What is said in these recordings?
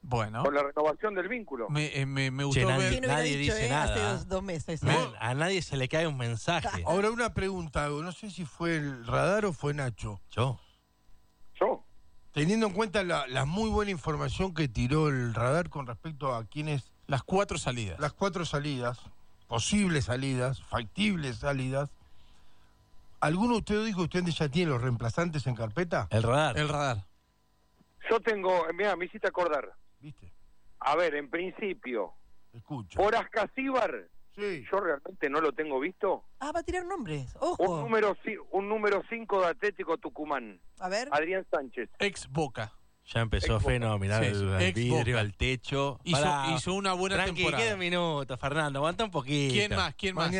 Bueno. Con la renovación del vínculo. Me gustó Che, ver. nadie dice nada. Hace 2 meses. A nadie se le cae un mensaje. Ahora una pregunta, no sé si fue el Radar o fue Nacho. Yo. Teniendo en cuenta la muy buena información que tiró el Radar con respecto a quiénes... Las 4 salidas. Las 4 salidas, posibles salidas, factibles salidas. ¿Alguno de ustedes dijo que ustedes ya tienen los reemplazantes en carpeta? El Radar. El Radar. Yo tengo, mira, me hiciste acordar. ¿Viste? A ver, en principio, Escucho. por Ascasíbar, Sí. yo realmente no lo tengo visto. Ah, va a tirar nombres. Ojo. Un número 5 de Atlético Tucumán. A ver. Adrián Sánchez. Ex Boca. Ya empezó Feno a mirar Sí, al vidrio, ex-Boca. al techo. Hizo una buena temporada. Queda un minuto, Fernando. Aguanta un poquito. ¿Quién más?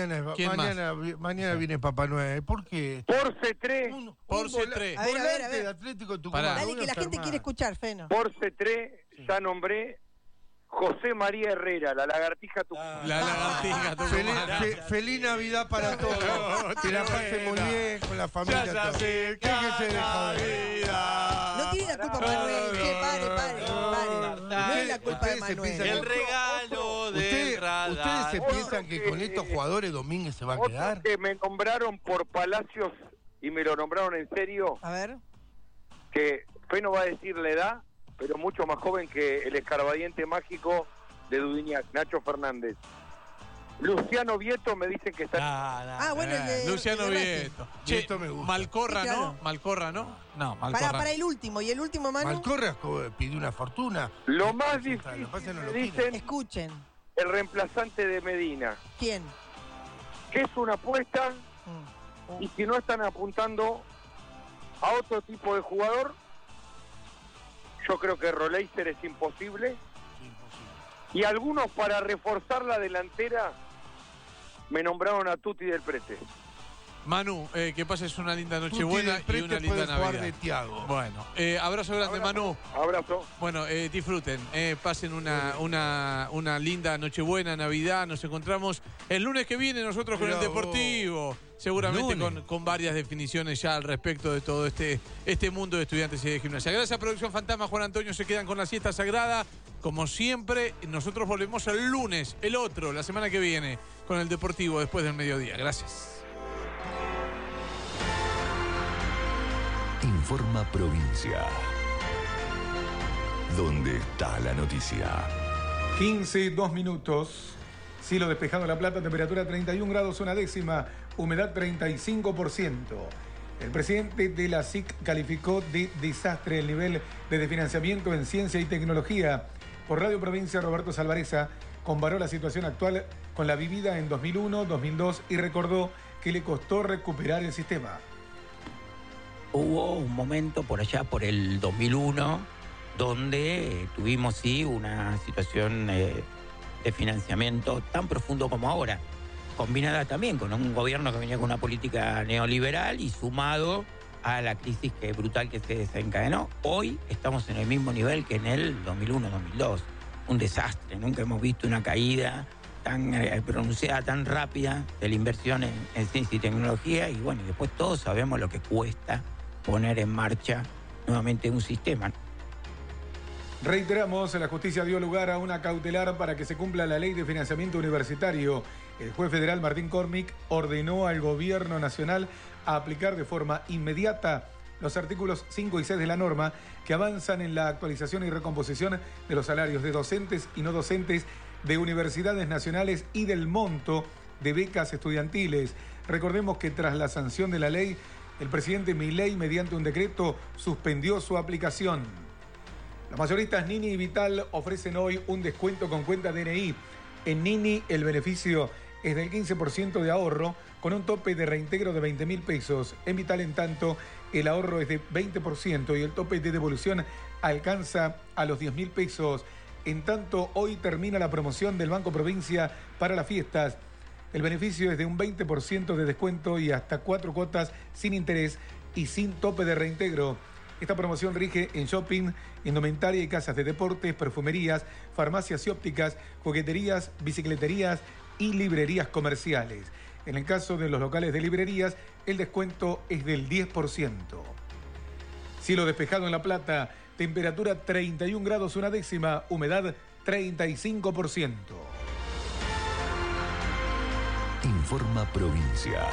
Mañana viene Papá Noel. ¿Por qué? Por C3. Por C3. A ver, a ver, a ver. De Atlético Tucumán. Pará. Dale, que la gente quiere escuchar, Feno. Por C3 ya nombré José María Herrera, la lagartija tucumana. La lagartija tucumana. Feliz Navidad para todos. Que la pasen muy bien con la familia. Ya se acerca Déjese de joder. No tiene la culpa Manuel. Che, pare. No es la culpa de Ustedes se Manuel. piensan- El regalo del Radar. ¿Ustedes se piensan que con estos jugadores Domínguez se va a quedar? Otro que me nombraron por Palacios y me lo nombraron en serio, A ver. que Feno va a decir la edad, pero mucho más joven que el escarbadiente mágico de Dudignac, Nacho Fernández. Luciano Vieto me dicen que está... Ah, bueno, el de Luciano el de Racing. Vieto. Che, Esto me gusta. Malcorra, Sí, ¿no? claro. Malcorra, ¿no? No, Malcorra. Para el último. ¿Y el último, Manu? Malcorra pidió una fortuna. Lo más Lo que difícil, pasa es que no me lo dicen, Escuchen. el reemplazante de Medina, ¿Quién? que es una apuesta, Mm. y si no están apuntando a otro tipo de jugador, yo creo que Roleiser es imposible. Y algunos para reforzar la delantera me nombraron a Tuti del Prete. Manu, que pases una linda Tuti Nochebuena del y Prete una linda puede jugar Navidad. de Thiago. Bueno, abrazo grande, Manu. Abrazo. Bueno, disfruten, pasen una linda Nochebuena, Navidad. Nos encontramos el lunes que viene nosotros con Mirá el Deportivo. Seguramente con varias definiciones ya al respecto de todo este mundo de estudiantes y de gimnasia. Gracias, Producción Fantasma. Juan Antonio se quedan con la siesta sagrada. Como siempre, nosotros volvemos el lunes, el otro, la semana que viene, con el Deportivo después del mediodía. Gracias. Informa Provincia. ¿Dónde está la noticia? 15, 2 minutos. Cielo despejado en La Plata, temperatura 31 grados, una décima, humedad 35%. El presidente de la SIC calificó de desastre el nivel de desfinanciamiento en ciencia y tecnología. Por Radio Provincia, Roberto Salvareza comparó la situación actual con la vivida en 2001, 2002 y recordó que le costó recuperar el sistema. Hubo un momento por allá, por el 2001, donde tuvimos sí una situación de financiamiento tan profundo como ahora, combinada también con un gobierno que venía con una política neoliberal y sumado a la crisis brutal que se desencadenó. Hoy estamos en el mismo nivel que en el 2001-2002. Un desastre, nunca hemos visto una caída tan pronunciada, tan rápida de la inversión en ciencia y tecnología, y bueno, después todos sabemos lo que cuesta poner en marcha nuevamente un sistema. Reiteramos, la justicia dio lugar a una cautelar para que se cumpla la ley de financiamiento universitario. El juez federal Martín Cormick ordenó al gobierno nacional a aplicar de forma inmediata los artículos 5 y 6 de la norma que avanzan en la actualización y recomposición de los salarios de docentes y no docentes de universidades nacionales y del monto de becas estudiantiles. Recordemos que tras la sanción de la ley, el presidente Milei, mediante un decreto, suspendió su aplicación. Los mayoristas Nini y Vital ofrecen hoy un descuento con cuenta DNI. En Nini el beneficio es del 15% de ahorro con un tope de reintegro de 20.000 pesos. En Vital, en tanto, el ahorro es de 20% y el tope de devolución alcanza a los 10.000 pesos. En tanto, hoy termina la promoción del Banco Provincia para las fiestas. El beneficio es de un 20% de descuento y hasta 4 cuotas sin interés y sin tope de reintegro. Esta promoción rige en shopping, indumentaria y casas de deportes, perfumerías, farmacias y ópticas, jugueterías, bicicleterías y librerías comerciales. En el caso de los locales de librerías, el descuento es del 10%. Cielo despejado en La Plata, temperatura 31 grados 1/10, humedad 35%. Informa Provincia.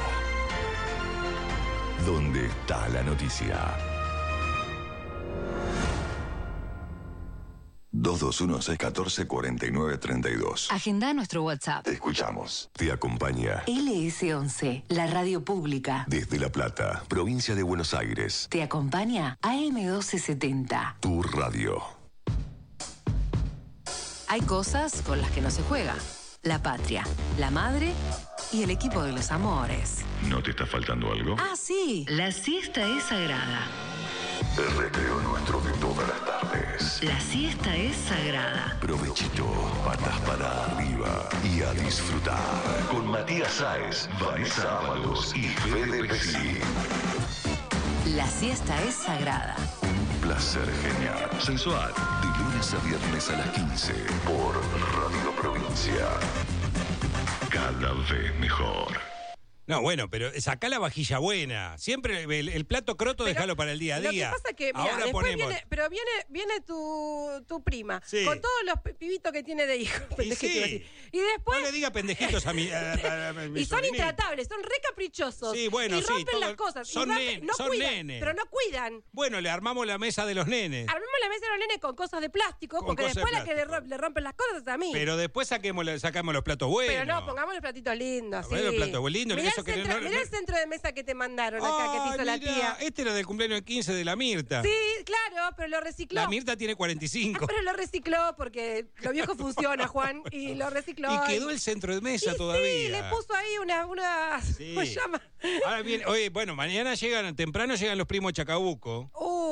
¿Dónde está la noticia? 221-614-4932. Agenda nuestro WhatsApp. Te escuchamos. Te acompaña. LS11, la radio pública. Desde La Plata, provincia de Buenos Aires. Te acompaña AM1270. Tu radio. Hay cosas con las que no se juega. La patria, la madre y el equipo de los amores. ¿No te está faltando algo? Ah, sí. La siesta es sagrada. El recreo nuestro de todas las tardes. La siesta es sagrada. Provechito, patas para arriba y a disfrutar. Con Matías Sáez, Vanessa Ábalos y Fede Pesci. La siesta es sagrada. Un placer genial. Sensual. De lunes a viernes a las 15 por Radio Provincia. Cada vez mejor. No, bueno, pero sacá la vajilla buena. Siempre el plato croto déjalo para el día a día. Lo que pasa es que, mira, ahora después ponemos... viene tu prima, Sí. con todos los pibitos que tiene de hijos. Y sí. Y después... No le diga pendejitos a mi y son sobrinito. intratables, son re caprichosos. Sí, bueno, y sí, rompen todo- las cosas. son y nen- no son cuidan, nenes. pero no cuidan. Bueno, le armamos la mesa de los nenes. Armemos la mesa de los nenes con cosas de plástico, Con porque cosas de después la que plástico. le rompen las cosas es a mí. Pero después sacamos los platos buenos. Pero no, pongamos los platitos lindos. Bueno, Sí. los platos lindos, Mirá, eso el que centro, no- mirá el centro de mesa que te mandaron acá, que te hizo la Mirá, tía. Este era del cumpleaños del 15 de la Mirta. Sí, claro, pero lo recicló. La Mirta tiene 45. Pero lo recicló porque lo viejo funciona, Juan, y lo recicló. Y quedó el centro de mesa Y todavía. Sí, le puso ahí una Sí. ¿cómo se llama? Ahora bien, oye, bueno, mañana temprano llegan los primos de Chacabuco.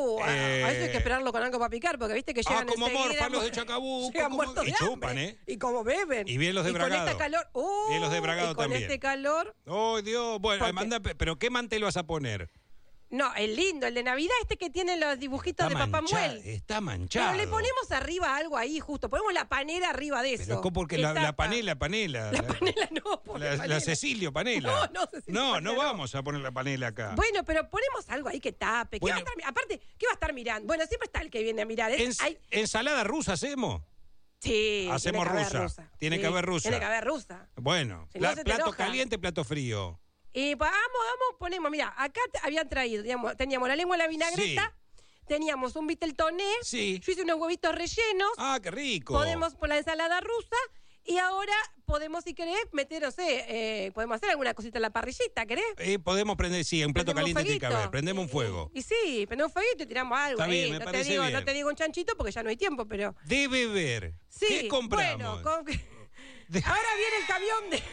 A eso hay que esperarlo con algo para picar, porque viste que llegan como enseguida, morfan los de Chacabuco. llegan muertos Y de hambre. chupan, ¿eh? Y como beben. Y bien los de Y Bragado. con este calor. Bien los de Bragado y con también. este calor. Oh, Dios. Bueno, Porque- manda, pero ¿qué mantel vas a poner? No, el lindo, el de Navidad, este que tiene los dibujitos de Papá Noel. Está manchado. Pero le ponemos arriba algo ahí, justo. Ponemos la panera arriba de eso. Pero ¿cómo? Porque Que la tapa. panela. La panela no, por la La panela. Cecilio Panela. No, Cecilio No, Panela no no. vamos a poner la panela acá. Bueno, pero ponemos algo ahí que tape. Bueno. Aparte, ¿qué va a estar mirando? Bueno, siempre está el que viene a mirar. ¿Ensalada rusa hacemos? Sí, Hacemos tiene que haber rusa. Tiene Sí, que haber rusa. Tiene que haber rusa. Bueno, Si no, se te plato enoja. caliente, plato frío. Y vamos, ponemos, mira, acá habían traído, teníamos la lengua a la vinagreta, teníamos un vitel toné, Sí. yo hice unos huevitos rellenos, Ah, qué rico. podemos por la ensalada rusa, y ahora podemos, si querés, meter, no sé, podemos hacer alguna cosita en la parrillita, ¿querés? Podemos prender, sí, un plato Prendemos un caliente tiene que fueguito. haber. Prendemos un fuego. Y sí, prendemos un fueguito y tiramos algo Está ahí. bien, me no, parece bien. no te digo un chanchito porque ya no hay tiempo, pero... De beber. Sí, ¿Qué compramos? bueno, ahora viene el camión de...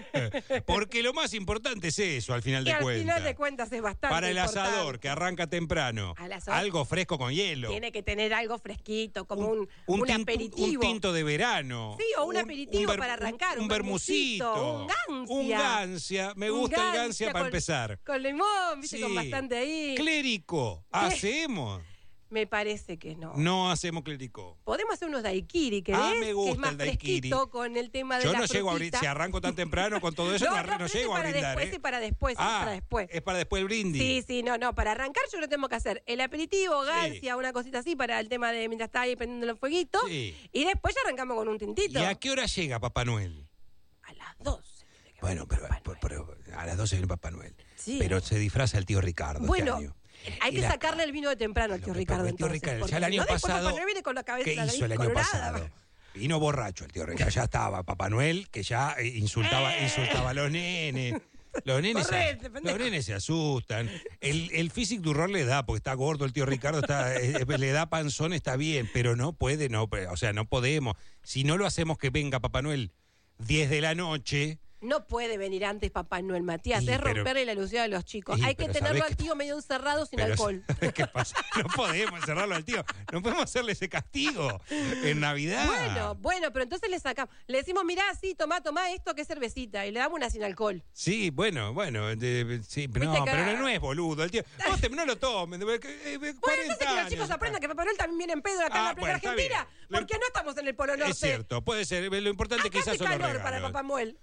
Porque lo más importante es eso, al final que de al cuentas. final de cuentas es bastante Para el importante. asador, que arranca temprano. Al asador. Algo fresco con hielo. Tiene que tener algo fresquito, como un tinto- aperitivo. Un tinto de verano. Sí, o un aperitivo para arrancar, Un un vermucito. vermucito, un gancia. Un gancia. Me Un gusta el gancia para con- empezar. Con limón, viste, Sí. con bastante ahí. Clérico. ¿Hacemos? Me parece que no. No hacemos clérico. Podemos hacer unos daiquiri, ¿querés? Ah, me gusta que es más el daiquiri. fresquito con el tema de Yo la no llego a frutita. brindar. Si arranco tan temprano con todo eso, no pero ese llego a para brindar. después, ¿eh? ese para después, ese para después. Es para después el brindis. Sí, sí, no, para arrancar yo lo tengo que hacer. El aperitivo, gancia, una cosita así para el tema de mientras está ahí prendiendo los fueguitos. Sí. Y después ya arrancamos con un tintito. ¿Y a qué hora llega Papá Noel? A las 12. Bueno, pero a las 12 viene Papá Noel. Sí. Pero se disfraza el tío Ricardo Bueno, este año. hay que sacarle el vino de temprano al tío Ricardo. El tío entonces, Ricardo, porque ya el si año no, después pasado. Papá Noel viene con la cabeza ¿Qué la nariz hizo el año colorada. pasado? Vino borracho el tío Ricardo. Ya estaba Papá Noel, que ya insultaba a los nenes. Los nenes, Correte, pendejo. los nenes se asustan. El physique du rol le da, porque está gordo el tío Ricardo, le da panzón, está bien, pero no puede, no podemos. Si no lo hacemos que venga Papá Noel 10 de la noche. No puede venir antes Papá Noel, Matías. Y, es pero- romperle la ilusión a los chicos. Y, Hay que pero tenerlo ¿sabés al qué tío medio encerrado sin Pero, alcohol. ¿qué pasa? No podemos encerrarlo al tío. No podemos hacerle ese castigo en Navidad. Bueno, pero entonces le sacamos. Le decimos, mirá, sí, tomá esto que es cervecita. Y le damos una sin alcohol. Sí, bueno. Sí, pero Viste que- pero no es boludo. El tío, vos no lo tomes. 40 Bueno, entonces que los chicos años. aprendan que Papá Noel también viene en pedo acá en la playa bueno, está argentina. bien. Porque no estamos en el Polo Norte. Es cierto, puede ser. Lo importante Acá quizás hace son los calor para regalos. Papá Noel. Es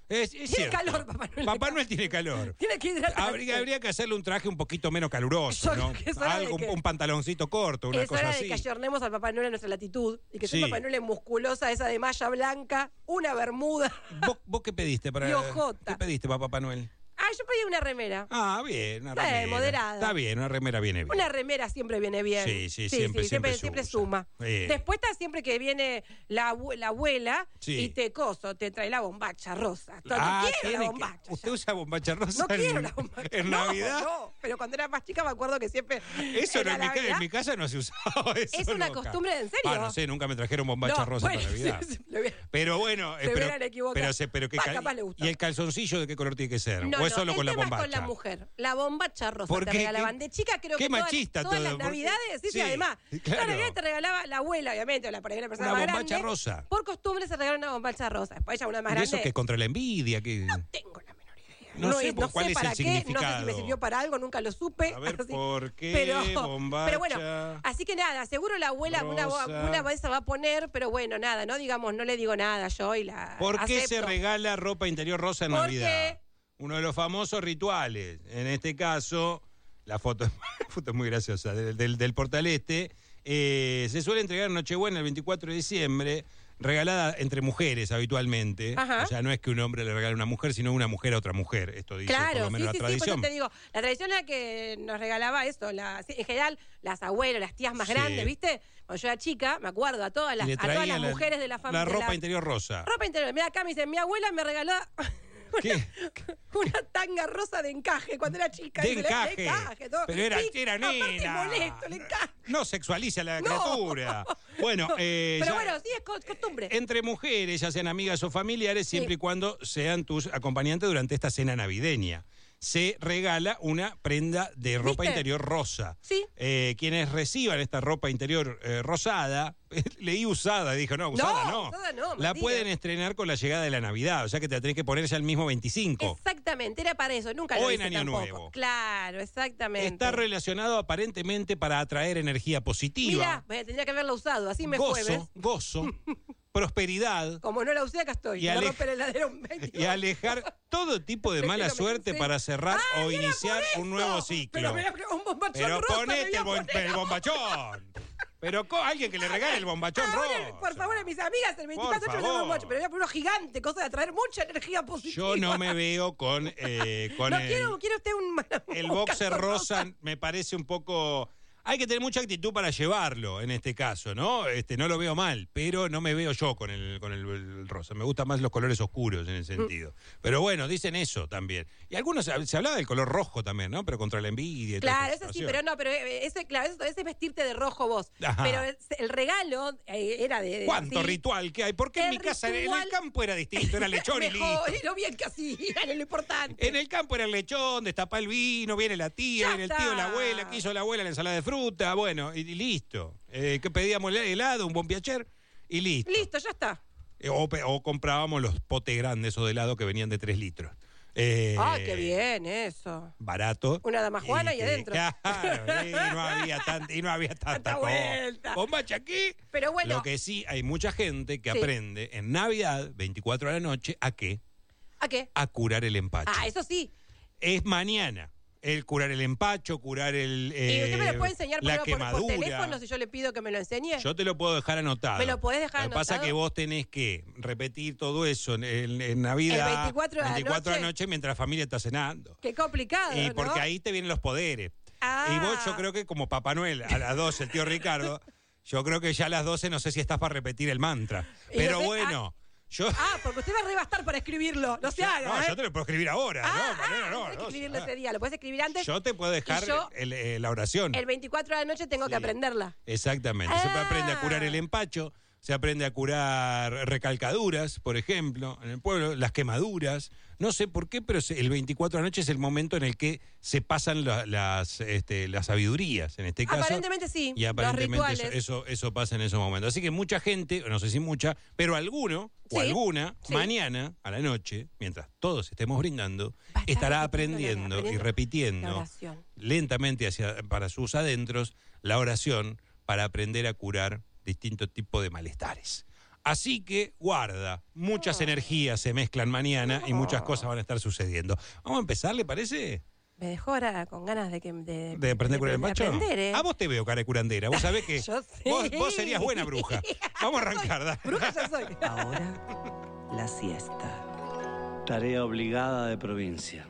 es Tiene cierto. calor, Papá Noel. Papá Noel tiene calor. Tiene que hidratarse. Habría que hacerle un traje un poquito menos caluroso, ¿no? Es hora de Algo, que- un pantaloncito corto, una Es cosa hora así. de que ayornemos al Papá Noel a nuestra latitud y que sea Sí. un Papá Noel musculosa, esa de malla blanca, una bermuda. ¿Vos qué pediste para Y ojota. ¿Qué pediste para Papá Noel? Ah, yo pedí una remera. Ah, bien, una Está bien, remera. moderada. Está bien, una remera viene bien. Una remera siempre viene bien. Sí, siempre se usa. suma. Bien. Después está siempre que viene la abuela Sí. y te trae la bombacha rosa. No quiero tiene la que- bombacha. ¿Usted usa bombacha rosa No quiero la bombacha. en No, Navidad? No, pero cuando era más chica me acuerdo que siempre. Eso no, era en Navidad. mi casa no se usaba eso. Es una loca. costumbre, ¿en serio? Ah, no sé, nunca me trajeron bombacha No, rosa bueno, para Navidad. sí, lo vi- Pero bueno, Se hubieran equivocado. pero ¿qué Va, capaz le gustó. ¿y el calzoncillo de qué color tiene que ser? No, ¿O es solo el con la tema es bombacha? con la mujer. La bombacha rosa ¿Por te qué? regalaban. De chica creo qué que todas, machista todas todo, las porque- navidades, sí, sí, además. claro. Todas las navidades te regalaba la abuela, obviamente, o la persona Una más bombacha grande. rosa. Por costumbre se regala una bombacha rosa. Después ya una más ¿Y grande. eso que es contra la envidia? Que... Tengo la menor idea. No sé, no ¿cuál sé es para el qué, no sé significado? si me sirvió para algo, nunca lo supe. A ver, así. ¿por qué pero bombacha bueno, así que nada, seguro la abuela rosa? una vez se va a poner, pero bueno, nada, no digamos, no le digo nada yo y la ¿Por qué se acepto. regala ropa interior rosa en ¿Por Navidad? qué? Uno de los famosos rituales. En este caso, la foto, la foto es muy graciosa, del Portal Este. Se suele entregar en Nochebuena el 24 de diciembre, regalada entre mujeres habitualmente. Ajá. O sea, no es que un hombre le regale a una mujer, sino una mujer a otra mujer. Esto dice por Claro, lo menos la sí, por tradición. eso te digo, la tradición era que nos regalaba esto, en general, las abuelas, las tías más Sí. grandes, ¿viste? Cuando yo era chica, me acuerdo, a todas Y las, le a todas traían las mujeres de la familia. La ropa interior rosa. Ropa interior. Mira, acá me dice, mi abuela me regaló ¿Qué? una tanga rosa de encaje cuando era chica. De Dice, encaje. todo. Pero era Sí, aparte nena. es molesto el encaje. No sexualiza a la No. criatura. Bueno, Pero ya- bueno, sí, es costumbre. entre mujeres, ya sean amigas o familiares, siempre y cuando sean tus acompañantes durante esta cena navideña. Se regala una prenda de ropa ¿Viste? interior rosa. Sí. Quienes reciban esta ropa interior rosada, leí usada, dijo, no, usada no. usada no, La Matías. pueden estrenar con la llegada de la Navidad, o sea que te la tenés que poner ya el mismo 25. Exactamente, era para eso, nunca lo O en hice Año tampoco. Nuevo. Claro, exactamente. Está relacionado aparentemente para atraer energía positiva, Mira, tendría que haberla usado, así me fue, ¿ves? gozo, prosperidad. Como no la usé, acá estoy. Y Me ale- rompe el heladero un 22. Y alejar todo tipo de mala Pero me suerte cansé. para cerrar ¡Ay, o era iniciar por un eso! nuevo ciclo. Pero me un bombachón Pero rosa, me ponete voy a el poner. bombachón. Pero alguien que le regale el bombachón Ahora, rosa. por favor, a mis amigas, el 24 yo le doy un favor. bombachón, pero voy a poner uno gigante, cosa de atraer mucha energía positiva. Yo no me veo con No el, quiero usted un el boxer rosa. Me parece un poco... Hay que tener mucha actitud para llevarlo en este caso, ¿no? No lo veo mal, pero no me veo yo con el rosa. Me gustan más los colores oscuros en el sentido. Pero bueno, dicen eso también. Y algunos, se hablaba del color rojo también, ¿no? Pero contra la envidia y toda Claro, esa eso sí, situación. pero no, pero eso es vestirte de rojo vos. Ajá. Pero el regalo era de... ¿Cuánto sí. ritual que hay? Porque en El mi casa, en ritual- el campo era distinto, era lechón y Mejor, listo. y lo bien que hacían, es lo importante. En el campo era el lechón, destapa el vino, viene la tía, Ya viene el tío, la está. abuela, que hizo la abuela la ensalada de fruta, bueno, y listo. Que pedíamos helado, un bon piacher, y listo. Listo, ya está. O comprábamos los potes grandes o de helado que venían de 3 litros. Ah, qué bien eso. Barato. Una dama juana y adentro. Claro, y no había tanta Tanta cosa. vuelta. Bombacha aquí. Pero bueno, Lo que sí, hay mucha gente que Sí. aprende en Navidad, 24 de la noche, ¿a qué? ¿a qué? A curar el empacho. Ah, eso sí. Es mañana. El curar el empacho, curar el. ¿Y usted me lo puede enseñar la por quemadura. teléfono si yo le pido que me lo enseñe? Yo te lo puedo dejar anotado. ¿Me lo podés dejar Lo que pasa es anotado? que vos tenés que repetir todo eso en Navidad. El 24 de la 24 de la noche. noche mientras la familia está cenando. Qué complicado, Y ¿no? porque ahí te vienen los poderes. Ah. Y vos, yo creo que como Papá Noel, a las 12, el tío Ricardo, yo creo que ya a las 12 no sé si estás para repetir el mantra. Y Pero no sé, bueno, yo. Ah, porque usted va a rebastar para escribirlo. No se haga, No, ¿eh? yo te lo puedo escribir ahora. no tenés que escribirlo ese día. Lo puedes escribir antes. Yo te puedo dejar Y yo, la oración. el 24 de la noche tengo que aprenderla. Exactamente. Se aprende a curar el empacho, se aprende a curar recalcaduras, por ejemplo, en el pueblo, las quemaduras. No sé por qué, pero el 24 de la noche es el momento en el que se pasan las sabidurías, en este caso. Aparentemente sí. Y aparentemente los rituales. eso pasa en esos momentos. Así que mucha gente, no sé si mucha, pero alguno o Sí, alguna, sí. mañana a la noche, mientras todos estemos brindando, Va a estar estará repitiendo aprendiendo y la repitiendo oración. lentamente para sus adentros la oración para aprender a curar distintos tipos de malestares. Así que guarda, muchas energías se mezclan mañana y muchas cosas van a estar sucediendo. Vamos a empezar, ¿le parece? Me dejó ahora con ganas de aprender con el macho. aprender, A vos te veo cara de curandera. Vos sabés que Yo sé. vos serías buena bruja. Vamos a arrancar. Dale. Bruja ya soy. Ahora, la siesta. Tarea obligada de provincia.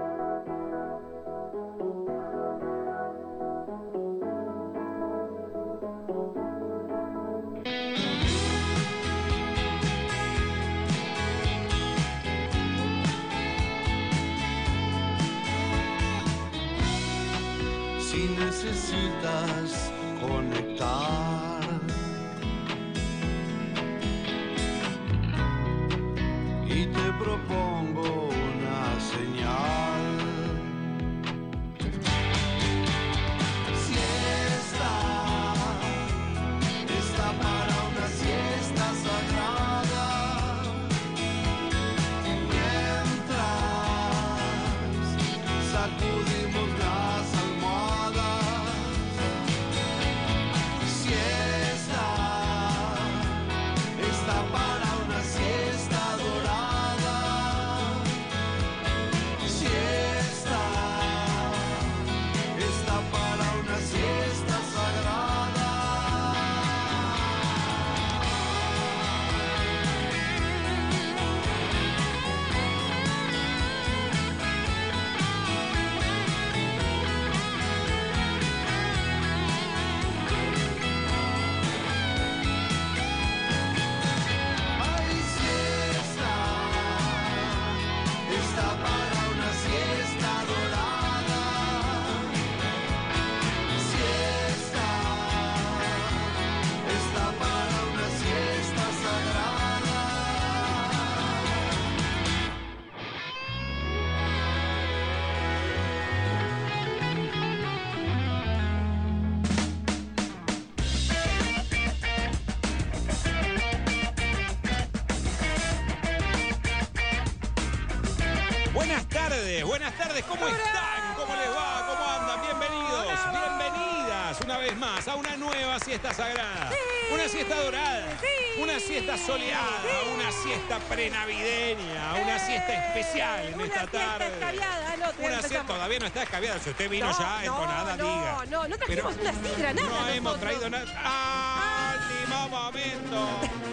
Si necesitas conectar, y te propongo una señal. Siesta, está para una siesta sagrada. Mientras sacudimos las almohadas. Siesta, está para una siesta dorada. Siesta, está para una siesta sagrada. Ay, siesta, está para una siesta dorada. Siesta, está para una siesta sagrada. Buenas tardes, ¿cómo están? ¿Cómo les va? ¿Cómo andan? Bienvenidos, bienvenidas una vez más a una nueva siesta sagrada. Una siesta dorada, una siesta soleada, una siesta prenavideña, una siesta especial en esta tarde. Una siesta todavía no está escabiada. Si usted vino ya entonada, diga. No trajimos una sidra, nada. No hemos nosotros. traído nada. ¡Último momento!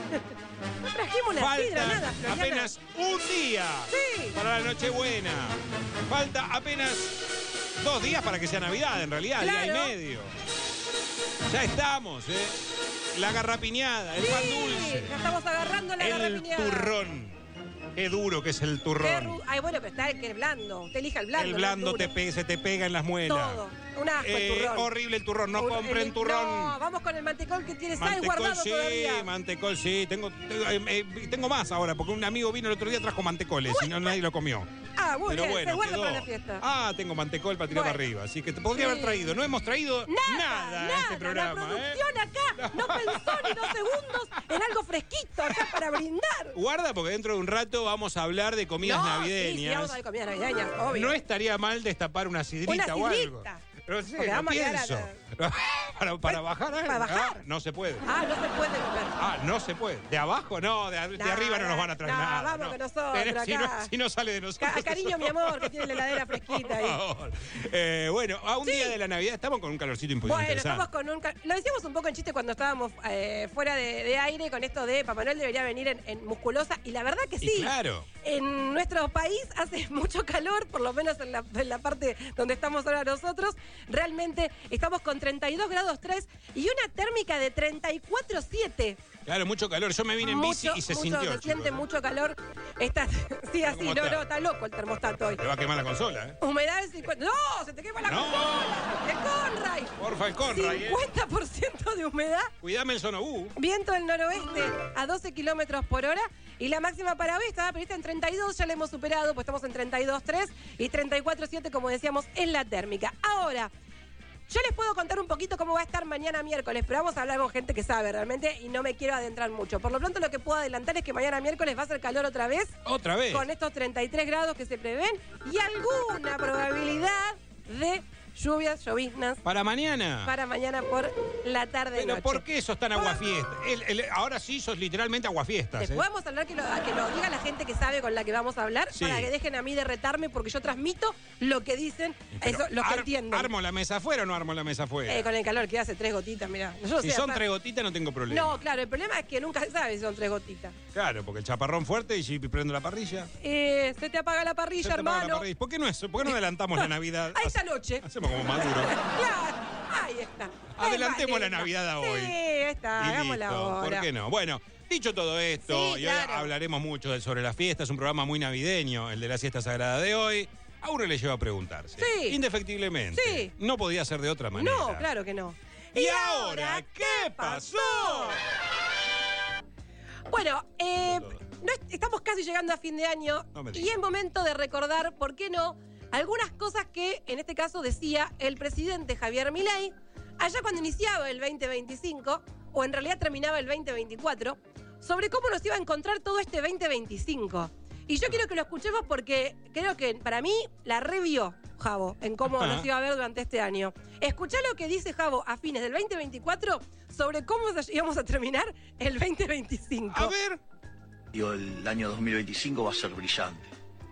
No trajimos una sidra, nada. Falta Floriana. apenas un día para la Nochebuena. Falta apenas 2 días para que sea Navidad, en realidad, día y Claro. medio. Ya estamos, La garrapiñada, el pan dulce, Ya estamos agarrando la el garrapiñada. turrón. Qué duro que es el turrón. Ay, bueno, pero está el blando. Usted elija el blando. El no blando duro. se te pega en las muelas. Todo. Un asco el turrón. Horrible el turrón, no compren turrón. No, vamos con el mantecol que tiene sal Mantecol guardado sí, todavía. mantecol sí. Tengo más ahora, porque un amigo vino el otro día, trajo mantecoles y nadie lo comió. Ah, muy Pero bien, bueno, se guarda quedó. para la fiesta. Ah, tengo mantecol para tirar Bueno. para arriba. Así que te podría haber traído. No hemos traído nada a este programa. La producción acá no pensó ni 2 segundos en algo fresquito acá para brindar. Guarda, porque dentro de un rato vamos a hablar de comidas Sí, navideñas. vamos a ver comidas navideñas, obvio. No estaría mal destapar una sidrita o algo. Pero sí, Porque lo vamos a quedar pienso. Para bajar algo. ¿Para bajar? Ah, no se puede. Ah, no se puede comer. Ah, no se puede. ¿De abajo? No, de arriba no nos van a traer nada. Vamos no. que nosotros Pero acá. si no sale de nosotros. Cariño, mi amor, que tiene la heladera fresquita ahí. Por favor. Bueno, a un día de la Navidad estamos con un calorcito Bueno, interesante. estamos con lo decíamos un poco en chiste cuando estábamos fuera de aire con esto de Papá Noel debería venir en musculosa y la verdad que sí. Y claro. En nuestro país hace mucho calor, por lo menos en la parte donde estamos ahora nosotros. Realmente estamos con 32 grados 3 y una térmica de 34,7. Claro, mucho calor. Yo me vine en bici y se sintió. Se siente chicos. mucho calor. Sí, así, ¿Cómo no, está? está loco el termostato hoy. Te va a quemar la consola, ¿eh? Humedad del 50. ¡No! ¡Se te quema la No. consola! ¡El Conray! Porfa, el Conray, 50% de humedad. Cuidame el sonobú. Viento del noroeste a 12 kilómetros por hora. Y la máxima para hoy estaba prevista en 32, ya la hemos superado, pues estamos en 32,3 y 34,7, como decíamos, en la térmica. Ahora, yo les puedo contar un poquito cómo va a estar mañana miércoles, pero vamos a hablar con gente que sabe realmente y no me quiero adentrar mucho. Por lo pronto, lo que puedo adelantar es que mañana miércoles va a hacer calor otra vez. ¿Otra vez? Con estos 33 grados que se prevén y alguna probabilidad de lluvias, lloviznas. ¿Para mañana? Para mañana por la tarde ¿Pero noche. por qué sos tan aguafiestas? Ahora sí sos literalmente aguafiestas. Después vamos a hablar que lo diga la gente que sabe con la que vamos a hablar, Sí. para que dejen a mí de retarme, porque yo transmito lo que dicen, eso, lo que entienden. ¿Armo la mesa afuera o no armo la mesa afuera? Con el calor que hace 3 gotitas, mirá. Yo no Si sé, son hasta- 3 gotitas no tengo problema. No, claro, el problema es que nunca se sabe si son 3 gotitas. Claro, porque el chaparrón fuerte y si prendo la parrilla. Se te apaga la parrilla, Se te apaga la hermano. parrilla. ¿Por qué no adelantamos la Navidad? A esta noche. Hacemos como Maduro. Claro, ahí está. Adelantemos la Navidad a hoy. Sí, ahí está, Y hagámosla listo, ahora. ¿por qué no? Bueno, dicho todo esto, Sí, y hoy claro. hablaremos mucho sobre la fiesta, es un programa muy navideño, el de la siesta sagrada de hoy. A uno le lleva a preguntarse. Sí. Indefectiblemente. Sí. No podía ser de otra manera. No, claro que no. ¿Y ahora qué pasó? Bueno, estamos casi llegando a fin de año No me y es momento de recordar, ¿por qué no?, algunas cosas que en este caso decía el presidente Javier Milei allá cuando iniciaba el 2025, o en realidad terminaba el 2024, sobre cómo nos iba a encontrar todo este 2025. Y yo quiero que lo escuchemos porque creo que para mí la revió Javo en cómo nos iba a ver durante este año. Escuchá lo que dice Javo a fines del 2024 sobre cómo íbamos a terminar el 2025. A ver. El año 2025 va a ser brillante.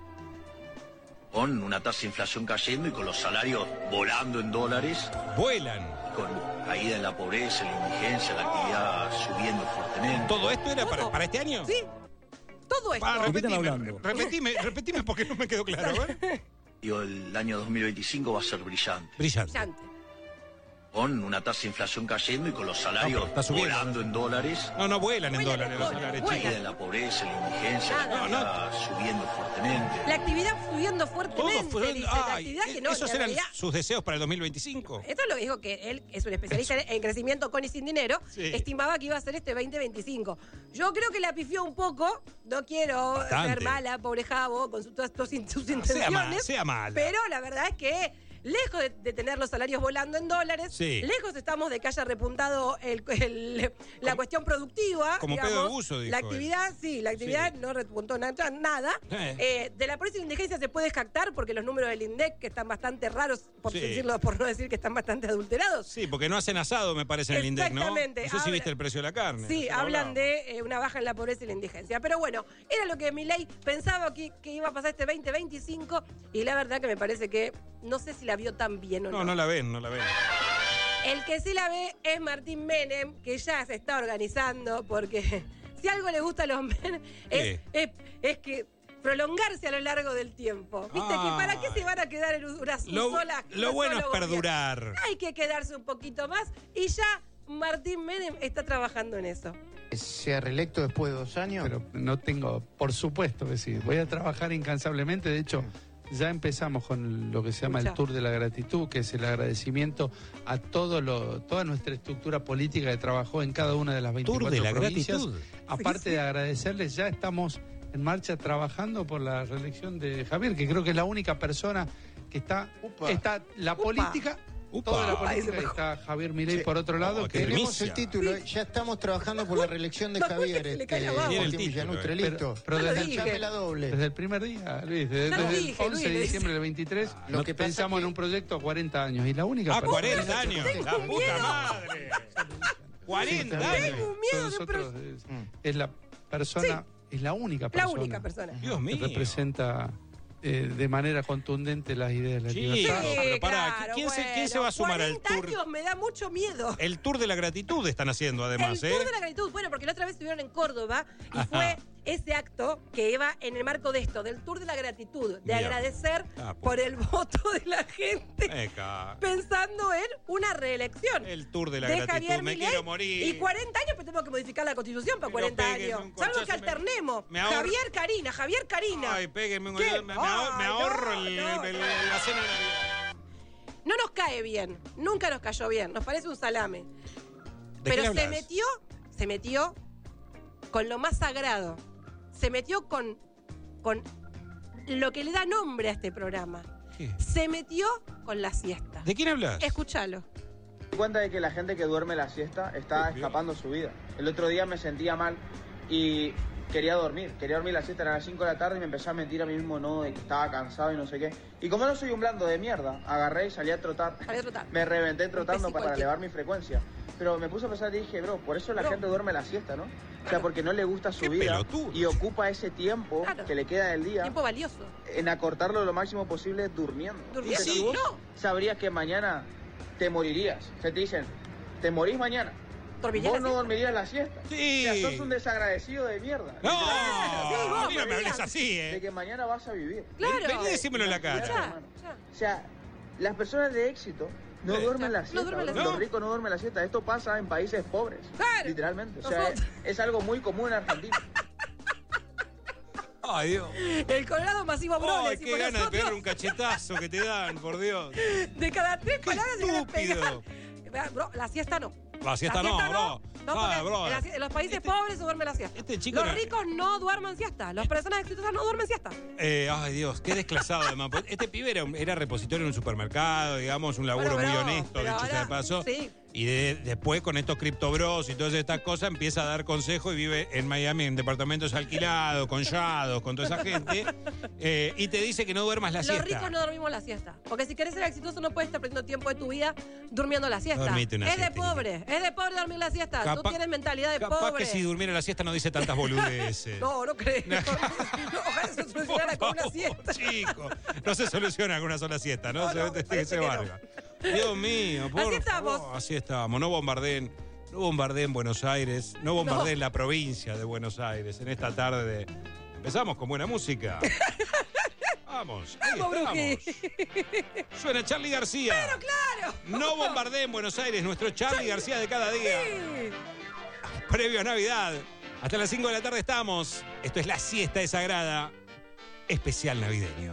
Con una tasa de inflación cayendo y con los salarios volando en dólares. Vuelan. Con caída en la pobreza, en la indigencia, la actividad subiendo fuertemente. ¿Todo esto era para este año? Sí. Todo esto. Repetime porque no me quedó claro. A ver. El año 2025 va a ser brillante. Brillante. Con una tasa de inflación cayendo y con los salarios está subiendo. volando en dólares. No vuelan en dólares los salarios, chicos. Caída en la pobreza, en la indigencia, la actividad subiendo fuertemente. La actividad subiendo fuertemente, dice. La actividad que no, ¿Esos en eran realidad- sus deseos para el 2025? Esto es lo que dijo que él es un especialista en crecimiento con y sin dinero. Sí. Estimaba que iba a ser este 2025. Yo creo que la pifió un poco. No quiero Bastante. ser mala, pobre Javo, con todas sus intenciones. Sea mala. Pero la verdad es que lejos de tener los salarios volando en dólares, Sí. lejos estamos de que haya repuntado la cuestión productiva. Como digamos. pedo de buzo, dijo La él. actividad, sí, la actividad no repuntó nada. De la pobreza y la indigencia se puede jactar porque los números del INDEC, que están bastante raros, por Sí. no decir que están bastante adulterados. Sí, porque no hacen asado, me parece, en el INDEC, ¿no? Exactamente. No sé si Habla- viste el precio de la carne. Sí, Eso lo hablan hablábamos. de una baja en la pobreza y la indigencia. Pero bueno, era lo que Milei pensaba que iba a pasar este 2025 y la verdad que me parece que no sé si la vio tan bien o no. No la ven. El que sí la ve es Martín Menem, que ya se está organizando porque si algo le gusta a los Menem es que prolongarse a lo largo del tiempo. ¿Viste? Que para qué se van a quedar en una sola Lo bueno es solo perdurar. gobierno. Hay que quedarse un poquito más y ya Martín Menem está trabajando en eso. ¿Sea reelecto después de 2 años? Pero no tengo, por supuesto que sí. Voy a trabajar incansablemente. De hecho, ya empezamos con lo que se llama el Tour de la Gratitud, que es el agradecimiento a toda nuestra estructura política que trabajó en cada una de las 24 Tour de la provincias. Gratitud. Aparte de agradecerles, ya estamos en marcha trabajando por la reelección de Javier, que creo que es la única persona que está la política. Toda la política está Javier Milei por otro lado. que Tenemos el título, ya estamos trabajando por la reelección de Javier. Martín Villanustre, listo. Pero desde, Enganchame la doble. desde el primer día, Luis, desde Ya lo el dije, 11 de Luis, diciembre del 23, Lo que pasa pensamos en un proyecto a 40 años y la única persona. 40 años. La puta madre. 40 años. Nosotros es la persona, es la única persona. La única persona. Dios mío. Que representa de manera contundente las ideas de la libertad. pero pará, Claro, ¿quién se va a sumar al 40 tour? años me da mucho miedo. El Tour de la Gratitud están haciendo además, El Tour de la Gratitud, bueno, porque la otra vez estuvieron en Córdoba y fue ese acto que iba en el marco de esto, del Tour de la Gratitud, de Bien. agradecer por el voto de la gente pensando en una reelección. El Tour de la de Gratitud, Javier me Milei. quiero morir. Y 40 años, pues tenemos que modificar la Constitución para 40 péguenme años. un Salvo corchazo, que alternemos. me ahorro- Javier Karina. Ay, péguenme, ¿Qué? me ahorro Ay, la cena de Navidad. No nos cae bien, nunca nos cayó bien, nos parece un salame. ¿De qué Pero le se hablas? metió con lo más sagrado. Se metió con lo que le da nombre a este programa. ¿Qué? Se metió con la siesta. ¿De quién hablas? Escúchalo. Me di cuenta de que la gente que duerme la siesta está escapando su vida. El otro día me sentía mal y quería dormir la siesta, eran las 5 de la tarde y me empecé a mentir a mí mismo, no, de que estaba cansado y no sé qué. Y como no soy un blando de mierda, agarré y salí a trotar. Me reventé trotando para elevar mi frecuencia. Pero me puse a pensar y dije, bro, por eso la gente duerme la siesta, ¿no? O sea, porque no le gusta su vida pelotudo. y ocupa ese tiempo que le queda del día. Tiempo valioso. En acortarlo lo máximo posible durmiendo. Durmiendo. Si vos sabrías que mañana te morirías. O sea, te dicen, te morís mañana. Vos no dormirías la siesta. Sí. O sea, sos un desagradecido de mierda. No, Sí, no me hables así, De que mañana vas a vivir. Claro. Vení y decímelo en la cara. O sea, las personas de éxito no duermen la siesta. Los ricos no duermen la siesta. Esto pasa en países pobres. Literalmente. O sea, es algo muy común en Argentina. Ay, Dios. El Colorado masivo Broles. Ay, qué ganas de pegarle un cachetazo que te dan, por Dios. De cada 3 palabras se le pegan. Bro, la siesta no. La siesta no, bro. No, porque en los países pobres se duerme la siesta. Los ricos no duermen siesta. Las personas exitosas no duermen siesta. Ay, Dios, qué desclasado además. Este pibe era repositorio en un supermercado, digamos, un laburo muy honesto, dicho sea de paso. Sí. Y después con estos criptobros y todas estas cosas empieza a dar consejo y vive en Miami en departamentos alquilados, con yados, con toda esa gente. Y te dice que no duermas la siesta. Los ricos no dormimos la siesta. Porque si querés ser exitoso no puedes estar perdiendo tiempo de tu vida durmiendo la siesta. Dormite una es de pobre dormir la siesta. Tú tienes mentalidad de capaz pobre. Que si durmiera la siesta no dice tantas boludeces. No creo. Ojalá se solucionara con una siesta. Chico, no se soluciona con una sola siesta, ¿no? Se barba. Dios mío, por Así estamos. favor, así estamos. No bombardeen Buenos Aires, no bombardeen la provincia de Buenos Aires en esta tarde de... Empezamos con buena música. Vamos, ahí estamos. Suena Charly García. Pero claro. No bombardeen Buenos Aires, nuestro Charly García de cada día. Sí. Previo a Navidad. Hasta las 5 de la tarde estamos. Esto es La Siesta es Sagrada, especial navideño.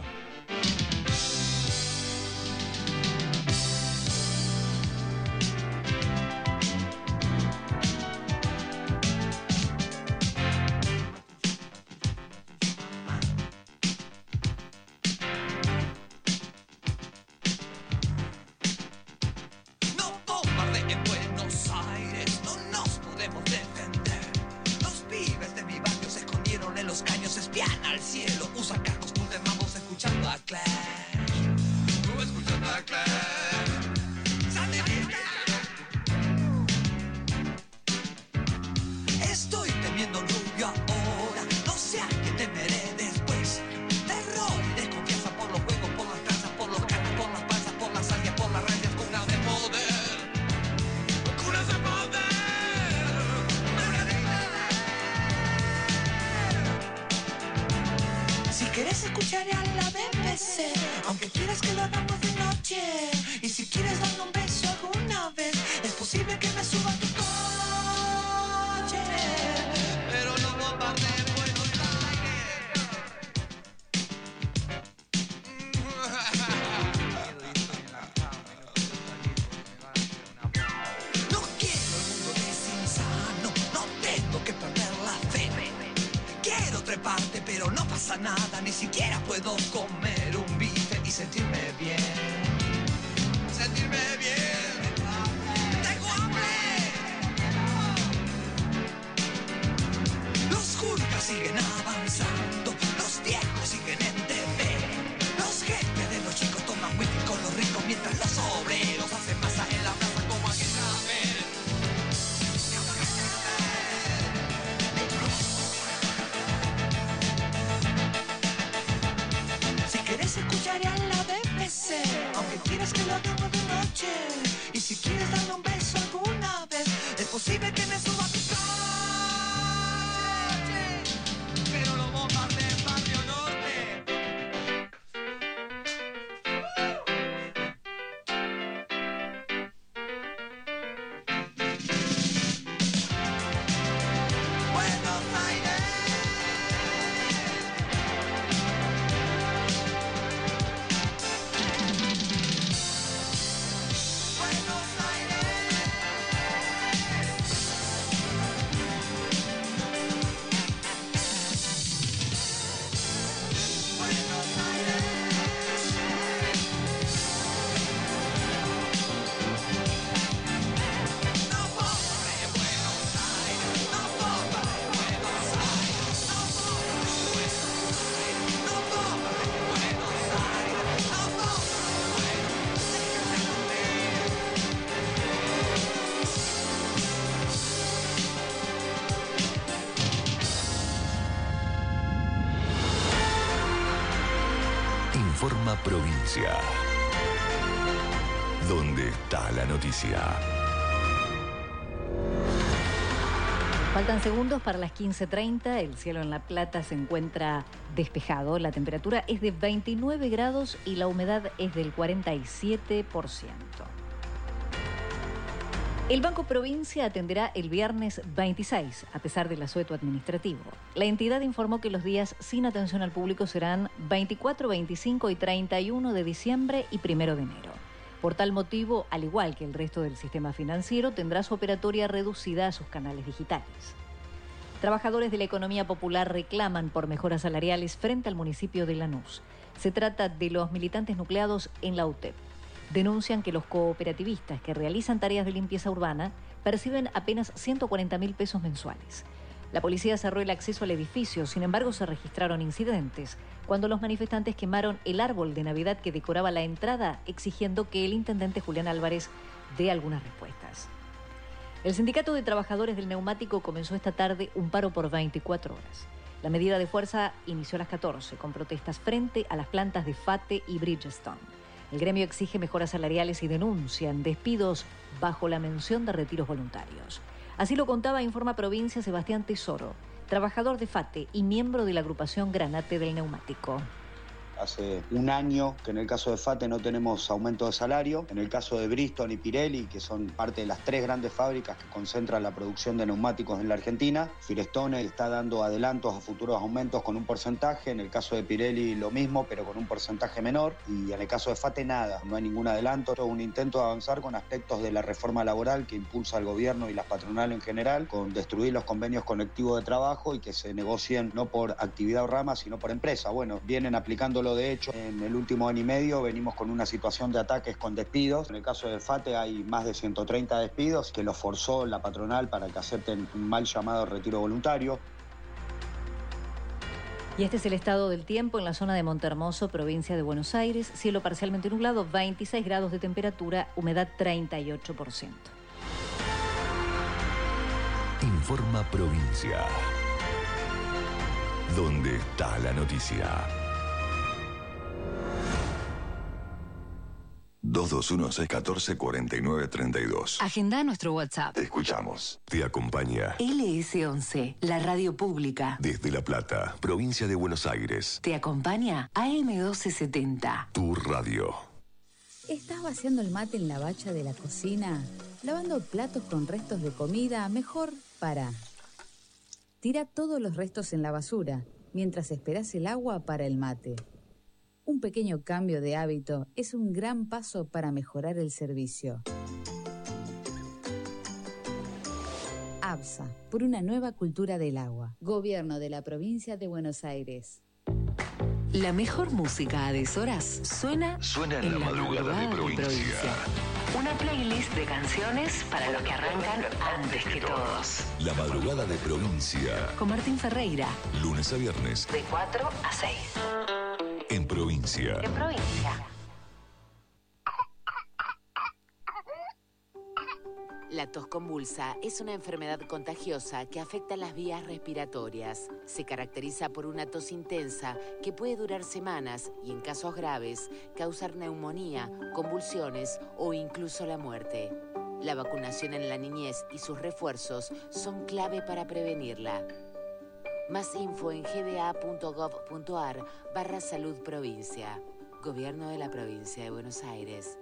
Al cielo, usa cascos con demamos escuchando a Claire. Escuchando a Claire. ¡Sandinista! Estoy temiendo un rubio ahora, no sé a qué temeré después. Terror y desconfianza por los juegos, por las tranzas, por los canas, por las panzas, por las alias, por las rayas, cunas de poder. Cunas de poder. Si quieres escuchar a la BBC, aunque quieras que lo hagamos de noche, y si quieres darme un beso alguna vez, es posible que me suba a tu coche, pero no bombardeen Buenos Aires. No quiero el mundo desinsano, no tengo que perder la fe. Quiero treparte, pero no pasa nada, ni siquiera puedo comer un bife y sentirme bien. Sentirme bien. ¡Tengo hambre! Los Julkas siguen avanzando, los viejos siguen en TV. Los jefes de los chicos toman whisky con los ricos mientras los obreros hacen masa en la plaza como aquella vez. Escucharé a la BBC, aunque quieras que lo hagamos de noche. Y si quieres darme un beso alguna vez, es posible que me suba a tu coche, Informa Provincia. ¿Dónde está la noticia? Faltan segundos para las 15:30. El cielo en La Plata se encuentra despejado. La temperatura es de 29 grados y la humedad es del 47%. El Banco Provincia atenderá el viernes 26, a pesar del asueto administrativo. La entidad informó que los días sin atención al público serán 24, 25 y 31 de diciembre y 1 de enero. Por tal motivo, al igual que el resto del sistema financiero, tendrá su operatoria reducida a sus canales digitales. Trabajadores de la economía popular reclaman por mejoras salariales frente al municipio de Lanús. Se trata de los militantes nucleados en la UTEP. Denuncian que los cooperativistas que realizan tareas de limpieza urbana perciben apenas 140.000 pesos mensuales. La policía cerró el acceso al edificio, sin embargo se registraron incidentes cuando los manifestantes quemaron el árbol de Navidad que decoraba la entrada, exigiendo que el intendente Julián Álvarez dé algunas respuestas. El Sindicato de Trabajadores del Neumático comenzó esta tarde un paro por 24 horas. La medida de fuerza inició a las 14, con protestas frente a las plantas de Fate y Bridgestone. El gremio exige mejoras salariales y denuncian despidos bajo la mención de retiros voluntarios. Así lo contaba Informa Provincia Sebastián Tesoro, trabajador de Fate y miembro de la agrupación Granate del Neumático. Hace un año que en el caso de Fate no tenemos aumento de salario. En el caso de Bridgestone y Pirelli, que son parte de las 3 grandes fábricas que concentran la producción de neumáticos en la Argentina, Firestone está dando adelantos a futuros aumentos con un porcentaje. En el caso de Pirelli lo mismo, pero con un porcentaje menor. Y en el caso de Fate nada, no hay ningún adelanto. Todo un intento de avanzar con aspectos de la reforma laboral que impulsa el gobierno y las patronales en general, con destruir los convenios colectivos de trabajo y que se negocien no por actividad o rama, sino por empresa. Bueno, vienen aplicándolo. De hecho, en el último año y medio venimos con una situación de ataques con despidos. En el caso de Fate hay más de 130 despidos que los forzó la patronal para que acepten un mal llamado retiro voluntario. Y este es el estado del tiempo en la zona de Montehermoso, provincia de Buenos Aires. Cielo parcialmente nublado, 26 grados de temperatura, humedad 38%. Informa Provincia. ¿Dónde está la noticia? 221-614-4932. Agenda nuestro WhatsApp. Te escuchamos. Te acompaña LS11, la radio pública. desde La Plata, provincia de Buenos Aires. Te acompaña AM1270. Tu radio. ¿Estás vaciando el mate en la bacha de la cocina? ¿Lavando platos con restos de comida? Mejor para. Tira todos los restos en la basura mientras esperas el agua para el mate. Un pequeño cambio de hábito es un gran paso para mejorar el servicio. ABSA, por una nueva cultura del agua. Gobierno de la Provincia de Buenos Aires. La mejor música a deshoras suena en la madrugada de provincia. Una playlist de canciones para los que arrancan antes que todos. La madrugada de provincia. Con Martín Ferreira. Lunes a viernes. De 4 a 6. En provincia. En provincia. La tos convulsa es una enfermedad contagiosa que afecta las vías respiratorias. Se caracteriza por una tos intensa que puede durar semanas y, en casos graves, causar neumonía, convulsiones o incluso la muerte. La vacunación en la niñez y sus refuerzos son clave para prevenirla. Más info en gba.gov.ar/salud provincia. Gobierno de la Provincia de Buenos Aires.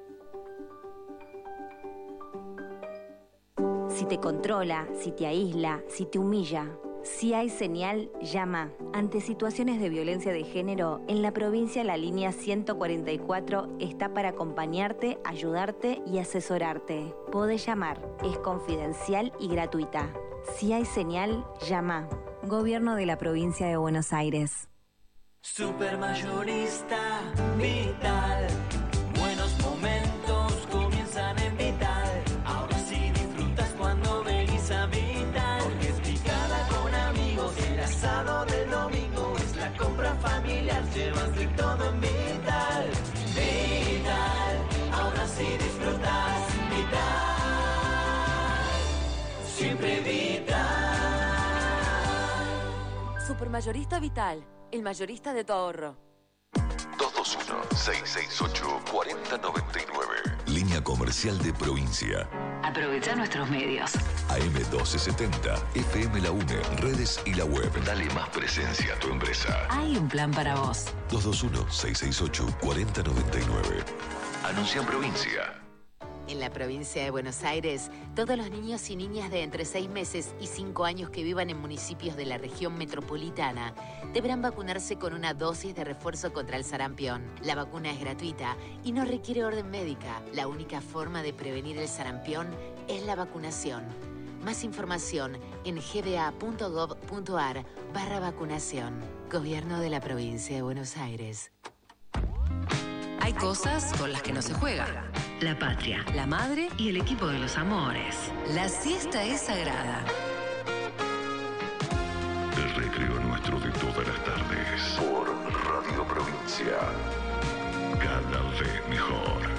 Si te controla, si te aísla, si te humilla, si hay señal, llama. Ante situaciones de violencia de género, en la provincia la línea 144 está para acompañarte, ayudarte y asesorarte. Podés llamar, es confidencial y gratuita. Si hay señal, llama. Gobierno de la Provincia de Buenos Aires. Supermayorista Vital. Buenos momentos comienzan en Vital. Ahora sí disfrutas cuando venís a Vital. Porque es picada con amigos, el asado del domingo. Es la compra familiar, llevas de todo en Vital. Vital, ahora sí disfrutas. Vital, siempre Vital. Supermayorista Vital, el mayorista de tu ahorro. 221-668-4099. Línea comercial de provincia. Aprovecha nuestros medios. AM1270, FM La UNE, redes y la web. Dale más presencia a tu empresa. Hay un plan para vos. 221-668-4099. Anuncia en provincia. En la provincia de Buenos Aires, todos los niños y niñas de entre 6 meses y 5 años que vivan en municipios de la región metropolitana deberán vacunarse con una dosis de refuerzo contra el sarampión. La vacuna es gratuita y no requiere orden médica. La única forma de prevenir el sarampión es la vacunación. Más información en gba.gov.ar/vacunación. Gobierno de la provincia de Buenos Aires. Hay cosas con las que no se juega. La patria, la madre y el equipo de los amores. La siesta es sagrada. El recreo nuestro de todas las tardes. Por Radio Provincia. Cada vez mejor.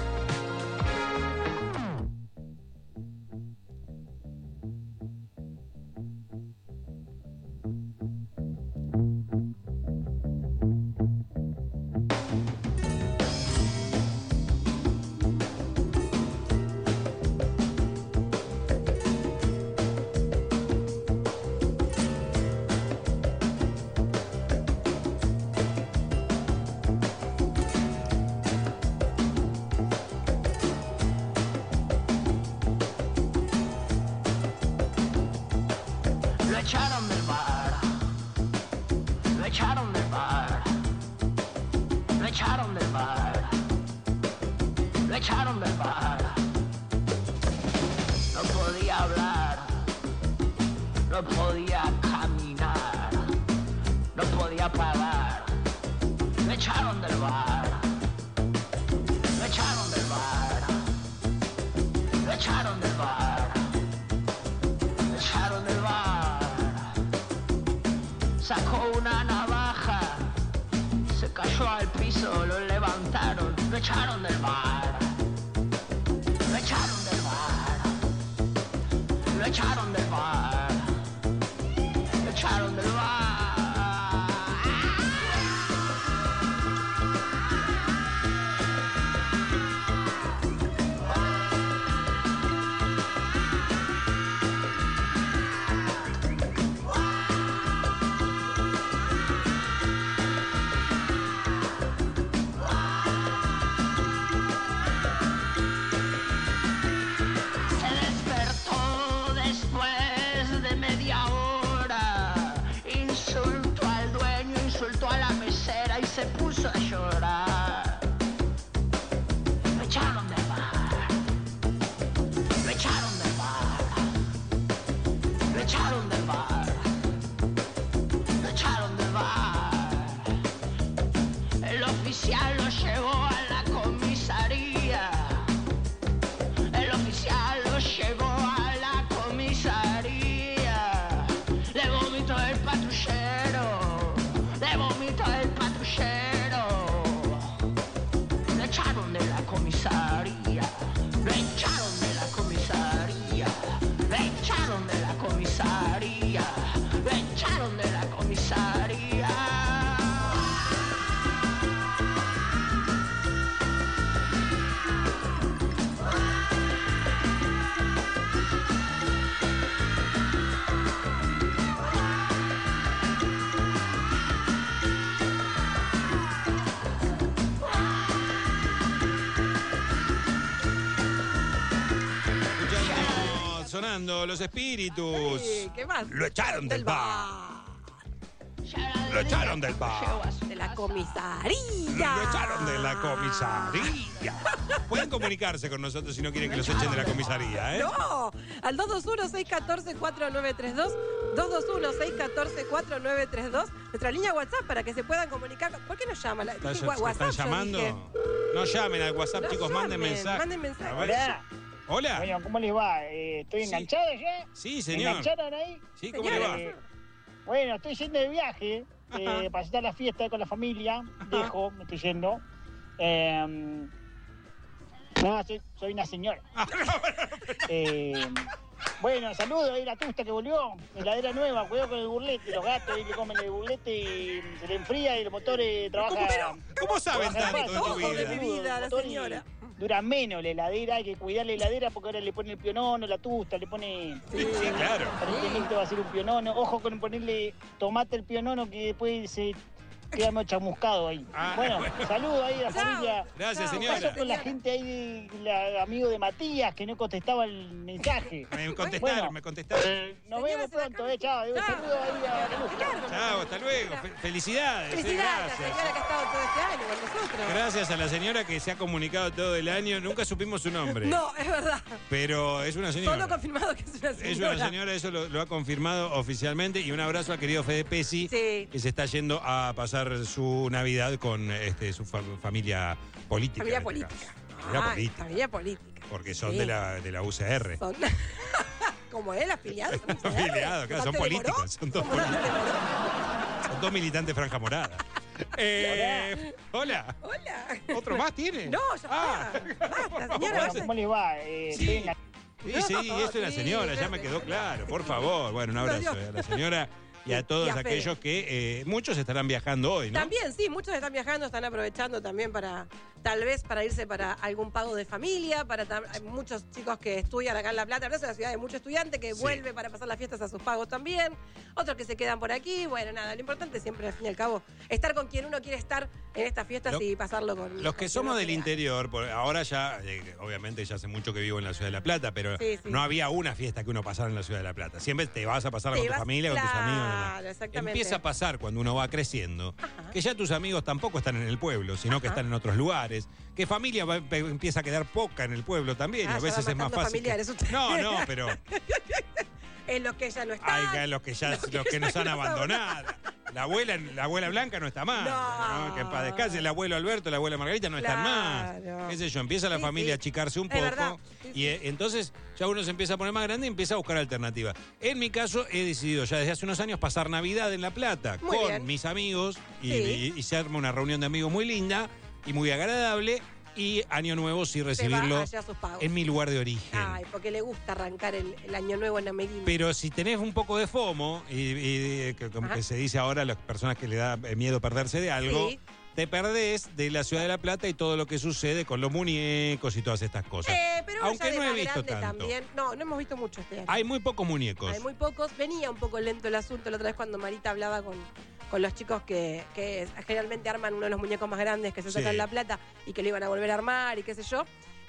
Los espíritus. Sí, ¿qué más? Lo echaron del bar. Lo echaron del bar. De la comisaría. Lo echaron de la comisaría. Pueden comunicarse con nosotros si no quieren que los echen de la comisaría, ¿eh? No, al 221-614-4932. 221-614-4932. Nuestra línea WhatsApp para que se puedan comunicar. ¿Por qué no llaman? ¿Están llamando? No llamen al WhatsApp, no chicos, manden mensaje. Manden mensaje. Hola. Bueno, ¿cómo les va? ¿Estoy enganchado ya? Sí, señor. ¿Me engancharon ahí? Sí, ¿cómo le va? Bueno, estoy yendo de viaje para estar la fiesta con la familia. Dejo, me estoy yendo. No, soy una señora. Bueno, saludos ahí la tusta que volvió. Heladera nueva, cuidado con el burlete. Los gatos ahí le comen el burlete y se le enfría y el motor trabaja. ¿Cómo saben tanto de tu vida? De mi vida, la señora. Dura menos la heladera, hay que cuidar la heladera porque ahora le pone el pionono, la tusta, le pone... Sí, claro. Aparentemente va a ser un pionono. Ojo con ponerle tomate al pionono que después se queda medio chamuscado ahí. Bueno, saludos ahí a la familia. Gracias, ¿Qué señora. pasó con la gente ahí, amigo de Matías, que no contestaba el mensaje? Me contestaron. Nos vemos pronto, chao. Saludos ahí a la luz. Chao, hasta luego. Felicidades. Felicidades a la Gracias. señora que ha estado todo este año con nosotros. Gracias a la señora que se ha comunicado todo el año. Nunca supimos su nombre. No, es verdad. Pero es una señora. Solo confirmado que es una señora. Es una señora, eso lo ha confirmado oficialmente. Y un abrazo al querido Fede Pesci, que se está yendo a pasar su Navidad con su familia política. Familia política. Familia política. Porque son Sí. de la UCR. Son como él, afiliados. Afiliados, claro, son políticos. Son dos militantes franja morada. Hola. ¿Otro más tiene? No, ya está. Basta, señora. ¿Cómo les va? Sí, esto es la señora, ya me quedó claro. Por favor. Bueno, un abrazo a la señora y a todos aquellos que muchos estarán viajando hoy, ¿no? También, sí, muchos están viajando, están aprovechando también tal vez para irse para algún pago de familia, hay muchos chicos que estudian acá en La Plata, es una ciudad de muchos estudiantes que vuelve para pasar las fiestas a sus pagos también, otros que se quedan por aquí, bueno, nada, lo importante siempre al fin y al cabo, estar con quien uno quiere estar en estas fiestas y pasarlo con... Los que somos del interior, ahora ya, obviamente ya hace mucho que vivo en la ciudad de La Plata, pero no había una fiesta que uno pasara en la ciudad de La Plata. Siempre te vas a pasarla con tu familia, con tus amigos. Claro, exactamente. Empieza a pasar cuando uno va creciendo, que ya tus amigos tampoco están en el pueblo, sino que están en otros lugares, que familia empieza a quedar poca en el pueblo también, y a veces es más fácil. No, pero... En los que ya no están. Hay los que nos han abandonado. La abuela Blanca no está más. No. Que en paz descanse. El abuelo Alberto, la abuela Margarita no están más. Qué sé yo, empieza la familia a achicarse un poco. Y entonces ya uno se empieza a poner más grande y empieza a buscar alternativas. En mi caso he decidido ya desde hace unos años pasar Navidad en La Plata con mis amigos y se arma una reunión de amigos muy linda y muy agradable. Y Año Nuevo sí recibirlo en mi lugar de origen. Ay, porque le gusta arrancar el Año Nuevo en Ameguín. Pero si tenés un poco de FOMO, como que se dice ahora a las personas que le da miedo perderse de algo, te perdés de la ciudad de La Plata y todo lo que sucede con los muñecos y todas estas cosas. Pero aunque no he visto tanto. También. No hemos visto mucho este año. Hay muy pocos muñecos. Hay muy pocos. Venía un poco lento el asunto la otra vez cuando Marita hablaba con los chicos que generalmente arman uno de los muñecos más grandes que se sacan en La Plata y que lo iban a volver a armar y qué sé yo.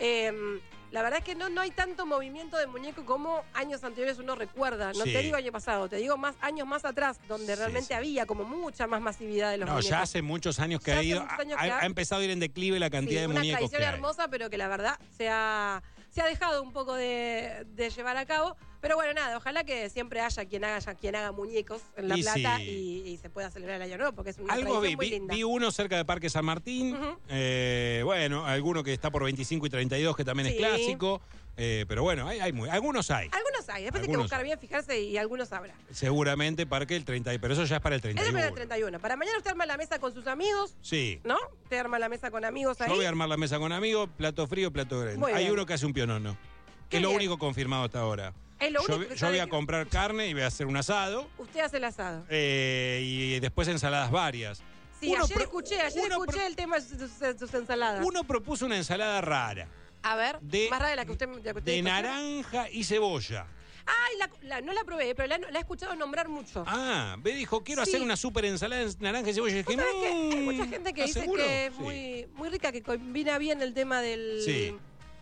La verdad es que no hay tanto movimiento de muñeco como años anteriores uno recuerda. No te digo año pasado, te digo años más atrás, donde realmente había como mucha más masividad de los muñecos. Ya hace muchos años que ha empezado a ir en declive la cantidad de muñecos que hay. Una tradición hermosa, pero que la verdad se ha dejado un poco de llevar a cabo. Pero bueno, nada, ojalá que siempre haya quien haga muñecos en La Plata y se pueda celebrar el Año Nuevo, porque es una tradición muy linda. Vi uno cerca de Parque San Martín, bueno, alguno que está por 25 y 32, que también es clásico, pero bueno, algunos hay. Algunos hay, después hay que buscar bien, fijarse y algunos habrá. Seguramente Parque el 30, pero eso ya es para el 31. Es para el 31. Para mañana usted arma la mesa con sus amigos. Sí. ¿No? Usted arma la mesa con amigos ahí. Yo voy a armar la mesa con amigos, plato frío, plato grande. Hay uno que hace un pionono, que es lo único confirmado hasta ahora. Yo voy a comprar carne y voy a hacer un asado. Usted hace el asado. Y después ensaladas varias. Sí, ayer escuché el tema de sus ensaladas. Uno propuso una ensalada rara. A ver, más rara de la que usted de naranja y cebolla. Ay, no la probé, pero la he escuchado nombrar mucho. Me dijo, quiero hacer una super ensalada de naranja y cebolla. Y dije, hay mucha gente que dice que es muy rica, que combina bien el tema del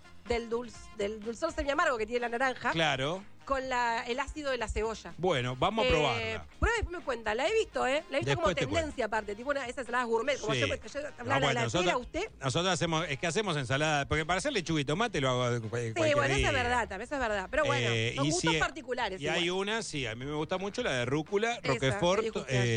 dulzor semi-amargo que tiene la naranja. Claro. Con el ácido de la cebolla. Bueno, vamos a probarla. Prueba y me cuenta. La he visto, La he visto Después como tendencia aparte. Tipo esas ensaladas gourmet. Como yo hablaba de la tela, usted. Nosotros hacemos ensalada. Porque para hacer lechuga y tomate lo hago cualquier día. Eso es verdad, también eso es verdad. Pero bueno, son gustos particulares. Y hay una, a mí me gusta mucho la de rúcula, roquefort,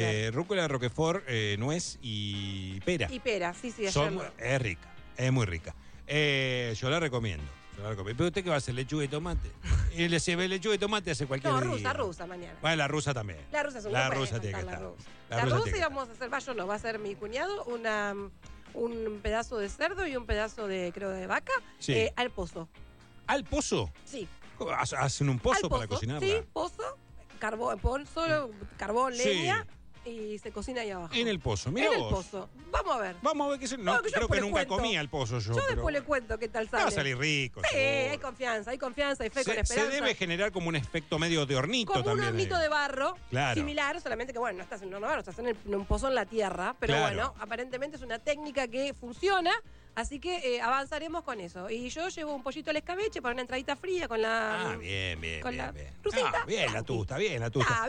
nuez y pera. Y pera, sí. Es rica, es muy rica. Yo la recomiendo. Pero usted qué va a hacer, lechuga y tomate. Y lechuga y tomate hace cualquier día. rusa mañana. Bueno, la rusa también. La rusa es un La rusa tiene que estar. La rusa y vamos a hacer, va a ser mi cuñado, un pedazo de cerdo y un pedazo de, creo, de vaca, al pozo. ¿Al pozo? Sí. ¿Hacen un pozo para cocinarla? Sí, pozo, carbón, solo carbón, Sí. leña, y se cocina ahí abajo. En el pozo, mira En vos. el pozo. Vamos a ver. Vamos a ver qué se... No, que yo creo que después nunca les cuento. comía el pozo yo. Yo pero después le cuento qué tal sale. va a salir rico. Sí, seguro. hay confianza, hay fe con Se esperanza. debe generar como un efecto medio de hornito como también. un hornito de barro, Claro. similar, solamente que, bueno, no estás en un horno de barro, estás en un pozo en la tierra. Pero Claro. bueno, aparentemente es una técnica que funciona, así que avanzaremos con eso. Y yo llevo un pollito al escabeche para una entradita fría con la... Bien. con la Bien. Rusita. Bien, la tusta. Ah,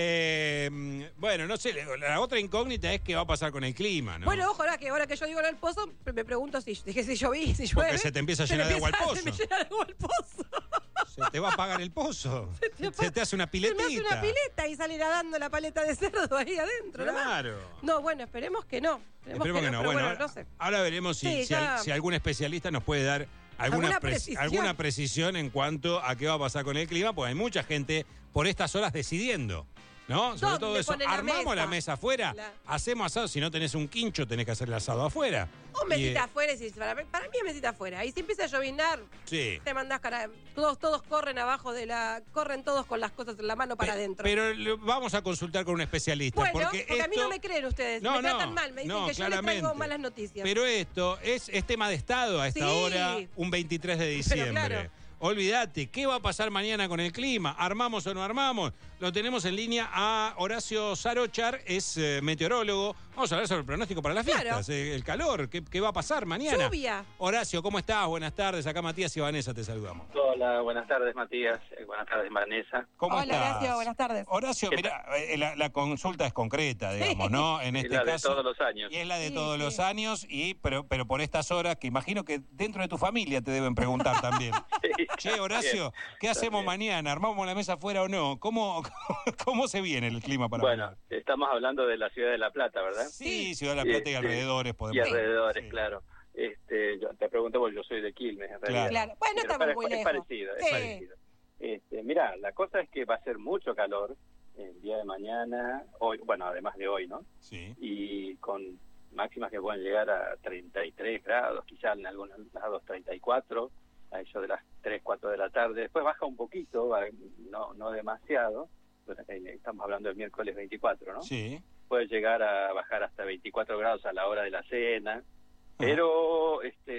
¿vio? Bueno, no sé, la otra incógnita es qué va a pasar con el clima, ¿no? Bueno, ojo, ahora que yo digo lo del pozo, me pregunto si llueve. Porque se te empieza a llenar de agua el pozo. Se me llena de agua el pozo. Se te va a apagar el pozo. Se te hace una piletita. Se me hace una pileta y sale nadando la paleta de cerdo ahí adentro. Claro. No, bueno, esperemos que no. Esperemos que no. Pero Bueno, no sé. ahora veremos Sí, si algún especialista nos puede dar alguna precisión en cuanto a qué va a pasar con el clima, porque hay mucha gente por estas horas decidiendo, ¿no? Sobre todo eso. Armamos la mesa afuera, hacemos asado. Si no tenés un quincho, tenés que hacer el asado afuera. Un mesita afuera, para mí es mesita afuera. Y si empieza a lloviznar, sí. te mandás todos corren abajo corren todos con las cosas en la mano para adentro. Pero vamos a consultar con un especialista. Bueno, porque a mí no me creen ustedes, me tratan mal, me dicen que yo les traigo malas noticias. Pero esto es tema de Estado a esta hora, un 23 de diciembre. Claro. Olvídate, ¿qué va a pasar mañana con el clima? ¿Armamos o no armamos? Lo tenemos en línea a Horacio Sarochar, es meteorólogo. Vamos a hablar sobre el pronóstico para las fiestas, el calor, ¿qué va a pasar mañana? Lluvia. Horacio, ¿cómo estás? Buenas tardes, acá Matías y Vanessa te saludamos. Hola, buenas tardes Matías, buenas tardes Vanessa. ¿Cómo Hola, estás? Horacio, buenas tardes. Horacio, mira, la consulta es concreta, digamos, ¿no? En este la caso. de todos los años. Y es la de todos los años, pero por estas horas que imagino que dentro de tu familia te deben preguntar también. Che, Horacio, ¿qué hacemos mañana? ¿Armamos la mesa afuera o no? ¿Cómo se viene el clima para mañana? Estamos hablando de la ciudad de La Plata, ¿verdad? Sí, Ciudad de La Plata y alrededores podemos. Y alrededores, claro. Yo te pregunto porque yo soy de Quilmes, en realidad. Claro. Bueno, estamos muy lejos. Es parecido. Mirá, la cosa es que va a ser mucho calor el día de mañana, hoy, bueno, además de hoy, ¿no? Sí. Y con máximas que pueden llegar a 33 grados, quizás en algunos lados 34, a eso de las 3, 4 de la tarde. Después baja un poquito, no demasiado. Estamos hablando del miércoles 24, ¿no? Sí. Puede llegar a bajar hasta 24 grados a la hora de la cena, pero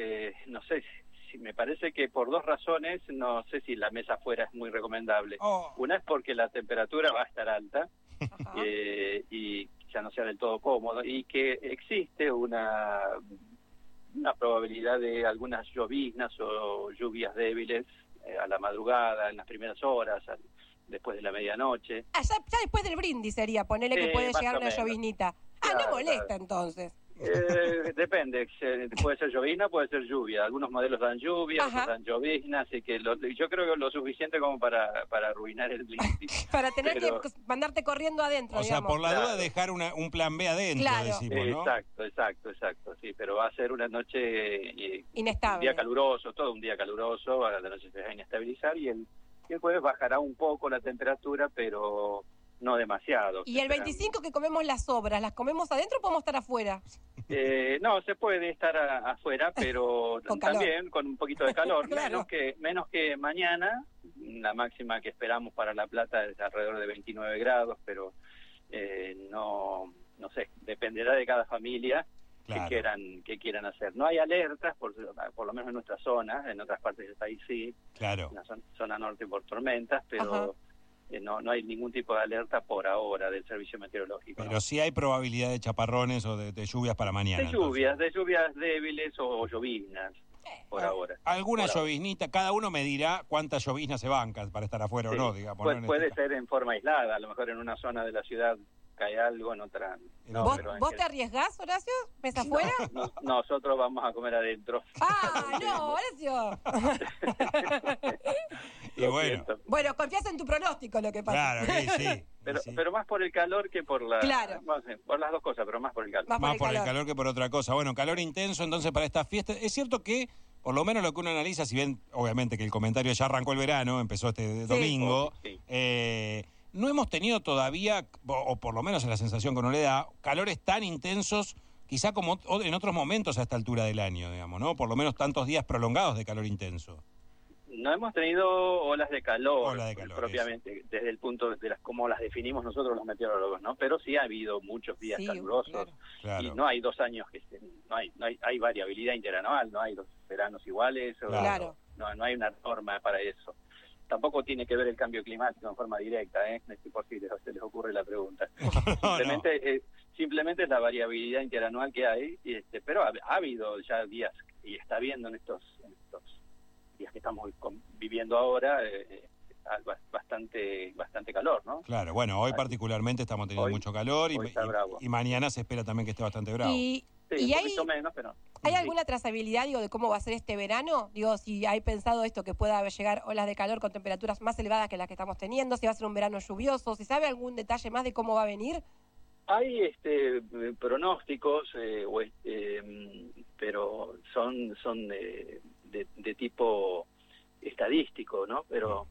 no sé, si me parece que por dos razones no sé si la mesa afuera es muy recomendable. Una es porque la temperatura va a estar alta y quizá no sea del todo cómodo, y que existe una probabilidad de algunas lloviznas o lluvias débiles a la madrugada, en las primeras horas, después de la medianoche. Ya después del brindis sería, ponele que puede llegar una lloviznita. No molesta entonces. Depende, puede ser llovizna, puede ser lluvia. Algunos modelos dan lluvia, otros dan llovizna, así que yo creo que lo suficiente como para arruinar el brindis. Para tener que mandarte corriendo adentro, O sea, por la duda dejar un plan B adentro, decimos, ¿no? Exacto, sí, pero va a ser una noche inestable. Un día caluroso, todo un día caluroso, a la noche se va a inestabilizar y el jueves bajará un poco la temperatura, pero no demasiado. ¿Y el 25 que comemos las sobras, las comemos adentro o podemos estar afuera? No, se puede estar afuera, pero también con un poquito de calor. Claro. menos que mañana. La máxima que esperamos para La Plata es alrededor de 29 grados, pero no sé, dependerá de cada familia. Claro. que quieran hacer. No hay alertas, por lo menos en nuestra zona, en otras partes del país sí. Claro. En la zona norte por tormentas, pero no hay ningún tipo de alerta por ahora del servicio meteorológico. Pero sí hay probabilidad de chaparrones o de lluvias para mañana. De lluvias débiles o lloviznas, por ahora. Alguna lloviznita, cada uno me dirá cuántas lloviznas se bancan para estar afuera o no, digamos. Puede ser en forma aislada, a lo mejor en una zona de la ciudad cae algo, en otra no. ¿Vos te arriesgás, Horacio? ¿Mesa afuera? Nosotros vamos a comer adentro. No, Horacio. Y bueno, confías en tu pronóstico, lo que pasa. Claro, sí. Pero más por el calor que por la... Claro. Por las dos cosas, pero más por el calor. Más por el calor que por otra cosa. Bueno, calor intenso entonces para esta fiesta. Es cierto que, por lo menos lo que uno analiza, si bien obviamente que el comentario ya arrancó el verano, empezó este domingo, no hemos tenido todavía, o por lo menos es la sensación que uno le da, calores tan intensos, quizá como en otros momentos a esta altura del año, digamos, ¿no? Por lo menos tantos días prolongados de calor intenso. No hemos tenido olas de calor, propiamente, desde el punto de cómo las definimos nosotros los meteorólogos, ¿no? Pero sí ha habido muchos días calurosos, y no hay 2 años hay variabilidad interanual, no hay 2 veranos iguales, no hay una norma para eso. Tampoco tiene que ver el cambio climático en forma directa, por si se les ocurre la pregunta. Simplemente es la variabilidad interanual que hay, pero ha habido ya días, y está habiendo en estos días que estamos viviendo ahora, bastante calor, ¿no? Claro, bueno, hoy particularmente estamos teniendo mucho calor y mañana se espera también que esté bastante bravo. ¿Y hay alguna trazabilidad, de cómo va a ser este verano? Si hay pensado esto, que pueda llegar olas de calor con temperaturas más elevadas que las que estamos teniendo, si va a ser un verano lluvioso, ¿se sabe algún detalle más de cómo va a venir? Hay pronósticos, pero son de tipo estadístico, ¿no? Pero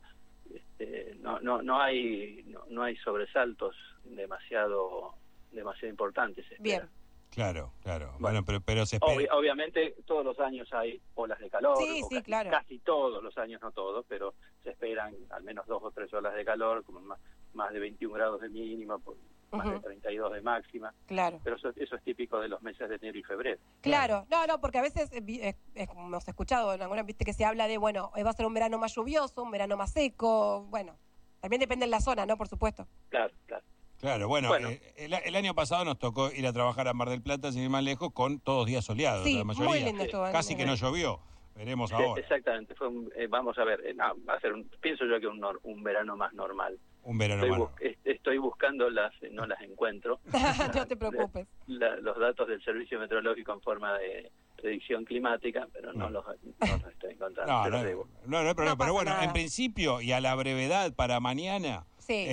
no hay sobresaltos demasiado importantes. Bien. Claro. Bueno, pero se espera. Obviamente todos los años hay olas de calor. Sí, claro. Casi todos los años, no todos, pero se esperan al menos 2 o 3 olas de calor, como más de 21 grados de mínima, más de 32 de máxima. Claro. Pero eso es típico de los meses de enero y febrero. Claro. No, porque a veces hemos escuchado en alguna, viste, que se habla de, va a ser un verano más lluvioso, un verano más seco. Bueno, también depende de la zona, ¿no? Por supuesto. Claro, bueno. El año pasado nos tocó ir a trabajar a Mar del Plata, sin ir más lejos, con todos días soleados, la mayoría. Muy lindo estuvo, casi que no llovió. Veremos ahora. Exactamente. Vamos a ver, va a ser pienso yo que un verano más normal. Un verano estoy buscando no las encuentro. No te preocupes. Los datos del Servicio Meteorológico en forma de predicción climática, pero no los estoy encontrando. No hay problema. Pero bueno, en principio y a la brevedad para mañana,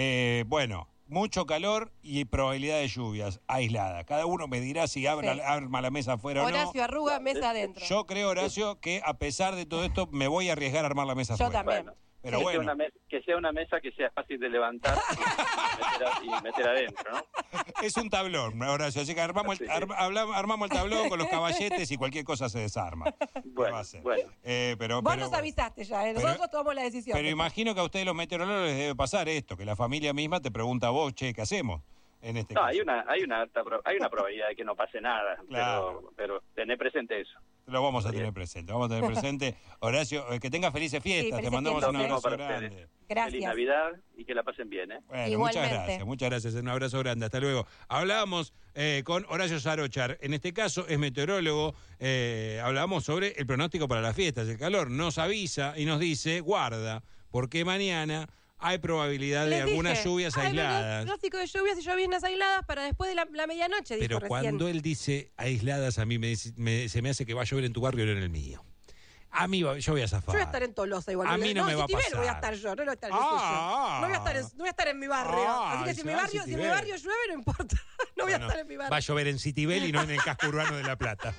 mucho calor y probabilidad de lluvias aisladas. Cada uno me dirá si arma la mesa afuera o no. Horacio arruga, mesa adentro. Yo creo, Horacio, que a pesar de todo esto me voy a arriesgar a armar la mesa afuera. Yo también. Pero que sea una mesa que sea fácil de levantar y meter adentro, ¿no? Es un tablón, Horacio, así que armamos el tablón con los caballetes y cualquier cosa se desarma. Bueno. Vos nos avisaste ya, nosotros tomamos la decisión. Pero imagino que a ustedes los meteorólogos les debe pasar esto, que la familia misma te pregunta a vos, ¿qué hacemos? En este caso. Hay una probabilidad de que no pase nada, pero tené presente eso. Lo vamos a tener presente. Horacio, que tengas felices fiestas. Te mandamos un abrazo grande. Gracias. Feliz Navidad y que la pasen bien. Bueno, muchas gracias. Un abrazo grande. Hasta luego. Hablábamos con Horacio Sarochar. En este caso es meteorólogo. Hablábamos sobre el pronóstico para las fiestas. El calor nos avisa y nos dice, guarda, porque mañana hay probabilidad de algunas lluvias aisladas. Pronóstico de lluvias y lluvias aisladas para después de la medianoche. Pero cuando él dice aisladas, a mí se me hace que va a llover en tu barrio y no en el mío. A mí yo voy a zafar. Yo voy a estar en Tolosa igual. A mí no me va a pasar. voy a estar yo, no voy a estar no voy a estar en mi barrio. Así que si mi barrio llueve, no importa. No voy a estar en mi barrio. Va a llover en Citibel y no en el casco urbano de La Plata.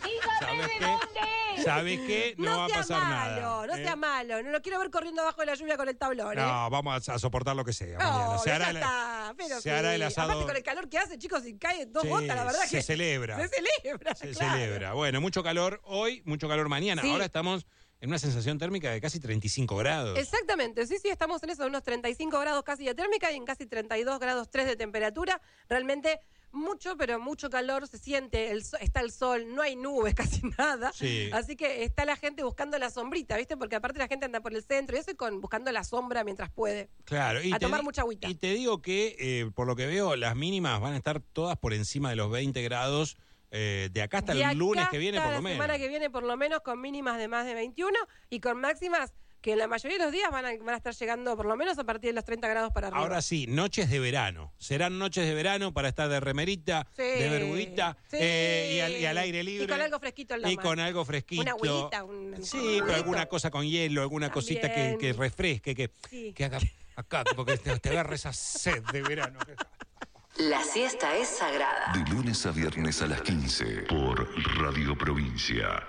¿Sabes qué? No va a pasar nada. No sea malo. No lo quiero ver corriendo abajo de la lluvia con el tablón. No, vamos a soportar lo que sea. No, se hará el asado. Aparte con el calor que hace, chicos, si cae 2 gotas, la verdad que se celebra. Se celebra. Bueno, mucho calor hoy, mucho calor mañana. Ahora estamos en una sensación térmica de casi 35 grados. Exactamente, sí, estamos en eso, unos 35 grados casi de térmica y en casi 32 grados 3 de temperatura. Realmente pero mucho calor, se siente, está el sol, no hay nubes, casi nada. Sí. Así que está la gente buscando la sombrita, ¿viste? Porque aparte la gente anda por el centro y eso buscando la sombra mientras puede. Claro. A tomar mucha agüita. Y te digo que, por lo que veo, las mínimas van a estar todas por encima de los 20 grados. De acá hasta el lunes que viene, por lo menos. La semana que viene, por lo menos, con mínimas de más de 21 y con máximas que la mayoría de los días van a estar llegando, por lo menos, a partir de los 30 grados para arriba. Ahora sí, noches de verano. Serán noches de verano para estar de remerita, de bermudita y al aire libre. Y con algo fresquito en la mano. Con algo fresquito. Una agüita, pero alguna cosa con hielo, alguna cosita que refresque, que haga acá, porque te agarre esa sed de verano. La siesta es sagrada. De lunes a viernes a las 15 por Radio Provincia.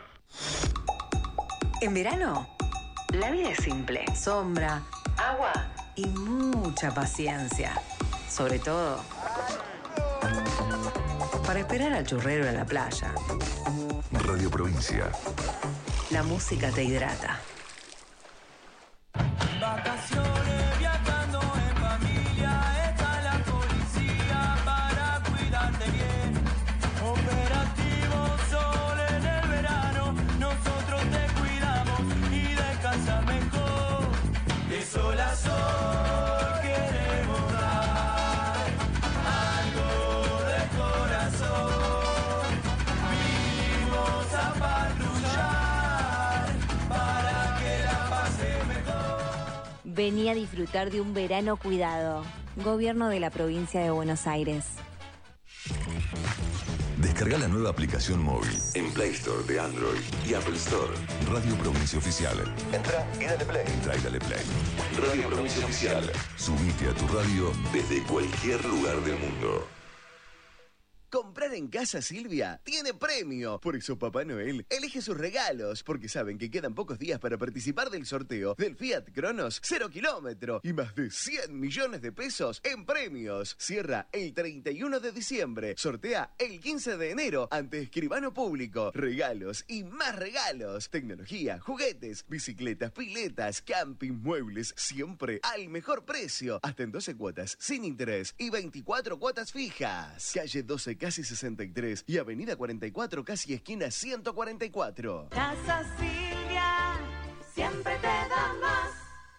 En verano, la vida es simple. Sombra, agua y mucha paciencia. Sobre todo, para esperar al churrero en la playa. Radio Provincia. La música te hidrata. Vení a disfrutar de un verano cuidado. Gobierno de la Provincia de Buenos Aires. Descarga la nueva aplicación móvil en Play Store de Android y Apple Store. Radio Provincia Oficial. Entra y dale play. Radio Provincia Oficial. Subite a tu radio desde cualquier lugar del mundo. Comprar en Casa Silvia tiene premio. Por eso Papá Noel elige sus regalos, porque saben que quedan pocos días para participar del sorteo del Fiat Cronos 0 kilómetro y más de 100 millones de pesos en premios. Cierra el 31 de diciembre. Sortea el 15 de enero ante escribano público. Regalos y más regalos. Tecnología, juguetes, bicicletas, piletas, camping, muebles, siempre al mejor precio. Hasta en 12 cuotas sin interés y 24 cuotas fijas. Calle 12 casi 63 y Avenida 44 casi esquina 144. Casa Silvia, siempre te da más.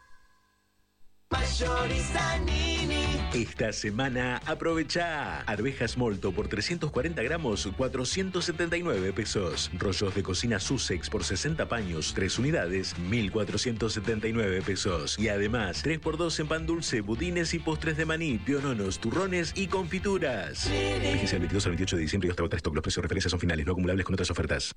Mayorizanini. Esta semana aprovecha arvejas molto por 340 gramos, 479 pesos. Rollos de cocina Sussex por 60 paños, 3 unidades, 1.479 pesos. Y además 3x2 en pan dulce, budines y postres de maní, piononos, turrones y confituras. Fíjense el 22 al 28 de diciembre y hasta agotar stock. Los precios de referencia son finales, no acumulables con otras ofertas.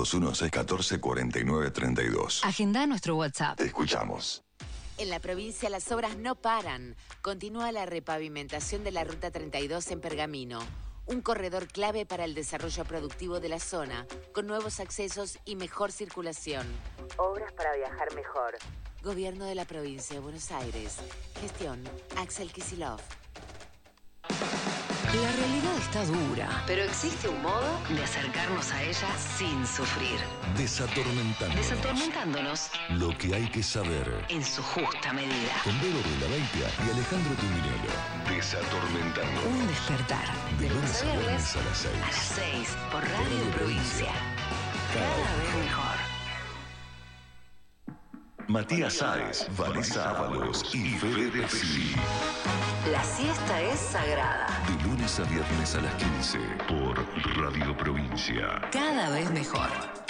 221-614-4932. Agenda nuestro WhatsApp. Te escuchamos. En la provincia las obras no paran. Continúa la repavimentación de la Ruta 32 en Pergamino. Un corredor clave para el desarrollo productivo de la zona, con nuevos accesos y mejor circulación. Obras para viajar mejor. Gobierno de la provincia de Buenos Aires. Gestión Axel Kicillof. La realidad está dura, pero existe un modo de acercarnos a ella sin sufrir. Desatormentándonos. Lo que hay que saber. En su justa medida. Con Vero de la Baitia y Alejandro Tuminello. Desatormentándonos. Un despertar. De lunes a viernes a las 6. A las 6 por Radio Provincia. Cada vez mejor. Matías Sáez, Vanessa Ábalos y Fede Pesci. La siesta es sagrada. De lunes a viernes a las 15 por Radio Provincia. Cada vez mejor.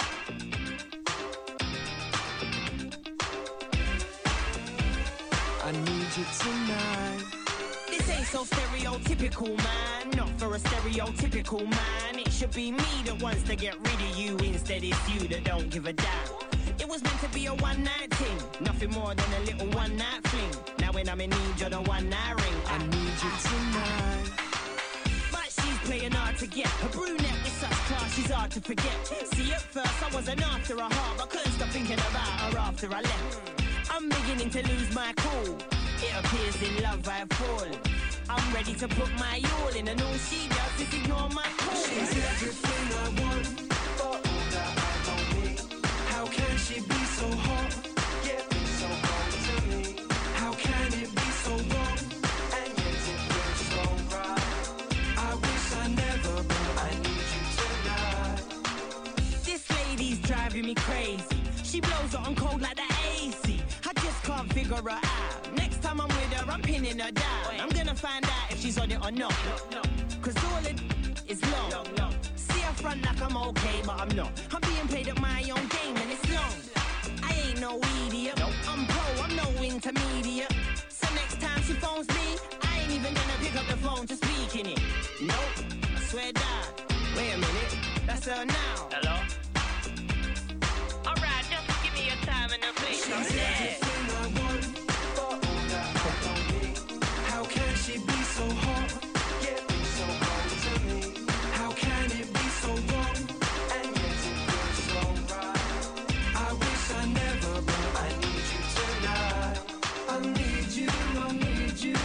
I need you tonight. This ain't so stereotypical, man. Not for a stereotypical man. It should be me that wants to get rid of you. Instead it's you that don't give a damn. It was meant to be a one-night thing. Nothing more than a little one-night fling. Now when I'm in need, you're the one I ring. I need you tonight. But she's playing hard to get. A brunette with such class, she's hard to forget. See, at first I wasn't after her heart, but couldn't stop thinking about her after I left. I'm beginning to lose my cool. It appears in love I fall. I'm ready to put my all in, and all she does is ignore my call. She's everything I want, but all that I don't need. How can she be so hot, yet be so wrong to me? How can it be so wrong, and yet it feels so right? I wish I never, but I need you tonight. This lady's driving me crazy. She blows it on cold like the AC. I just can't figure her out. Next time I'm with her, I'm pinning her down. I'm gonna find out if she's on it or not. Cause all it is long. See her front like I'm okay, but I'm not. I'm being played at my own game and it's long. I ain't no idiot. I'm pro, I'm no intermediate. So next time she phones me, I ain't even gonna pick up the phone to speak in it. Nope, I swear down. Wait a minute, that's her now. Hello? Alright, just give me a time and a place. She's everything I want, but all that I don't need. How can she be so hot, yet be so wrong to me? How can it be so wrong, and yet it feels so right? I wish I never, but I need you tonight. I need you, I need you.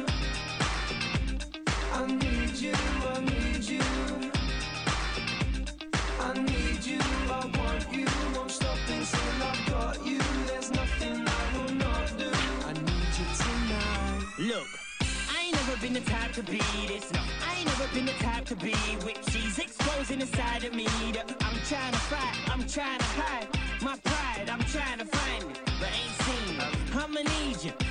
I need you, I need you. I need you, I want you. Won't stop until I've got you. There's nothing I will not do. I need you tonight. Look, I ain't never been the type to be this. No, I ain't never been the type to be which she's exposing a side of me that I'm trying to fight, I'm trying to hide. My pride, I'm trying to find it, but ain't seen it. I'ma need you.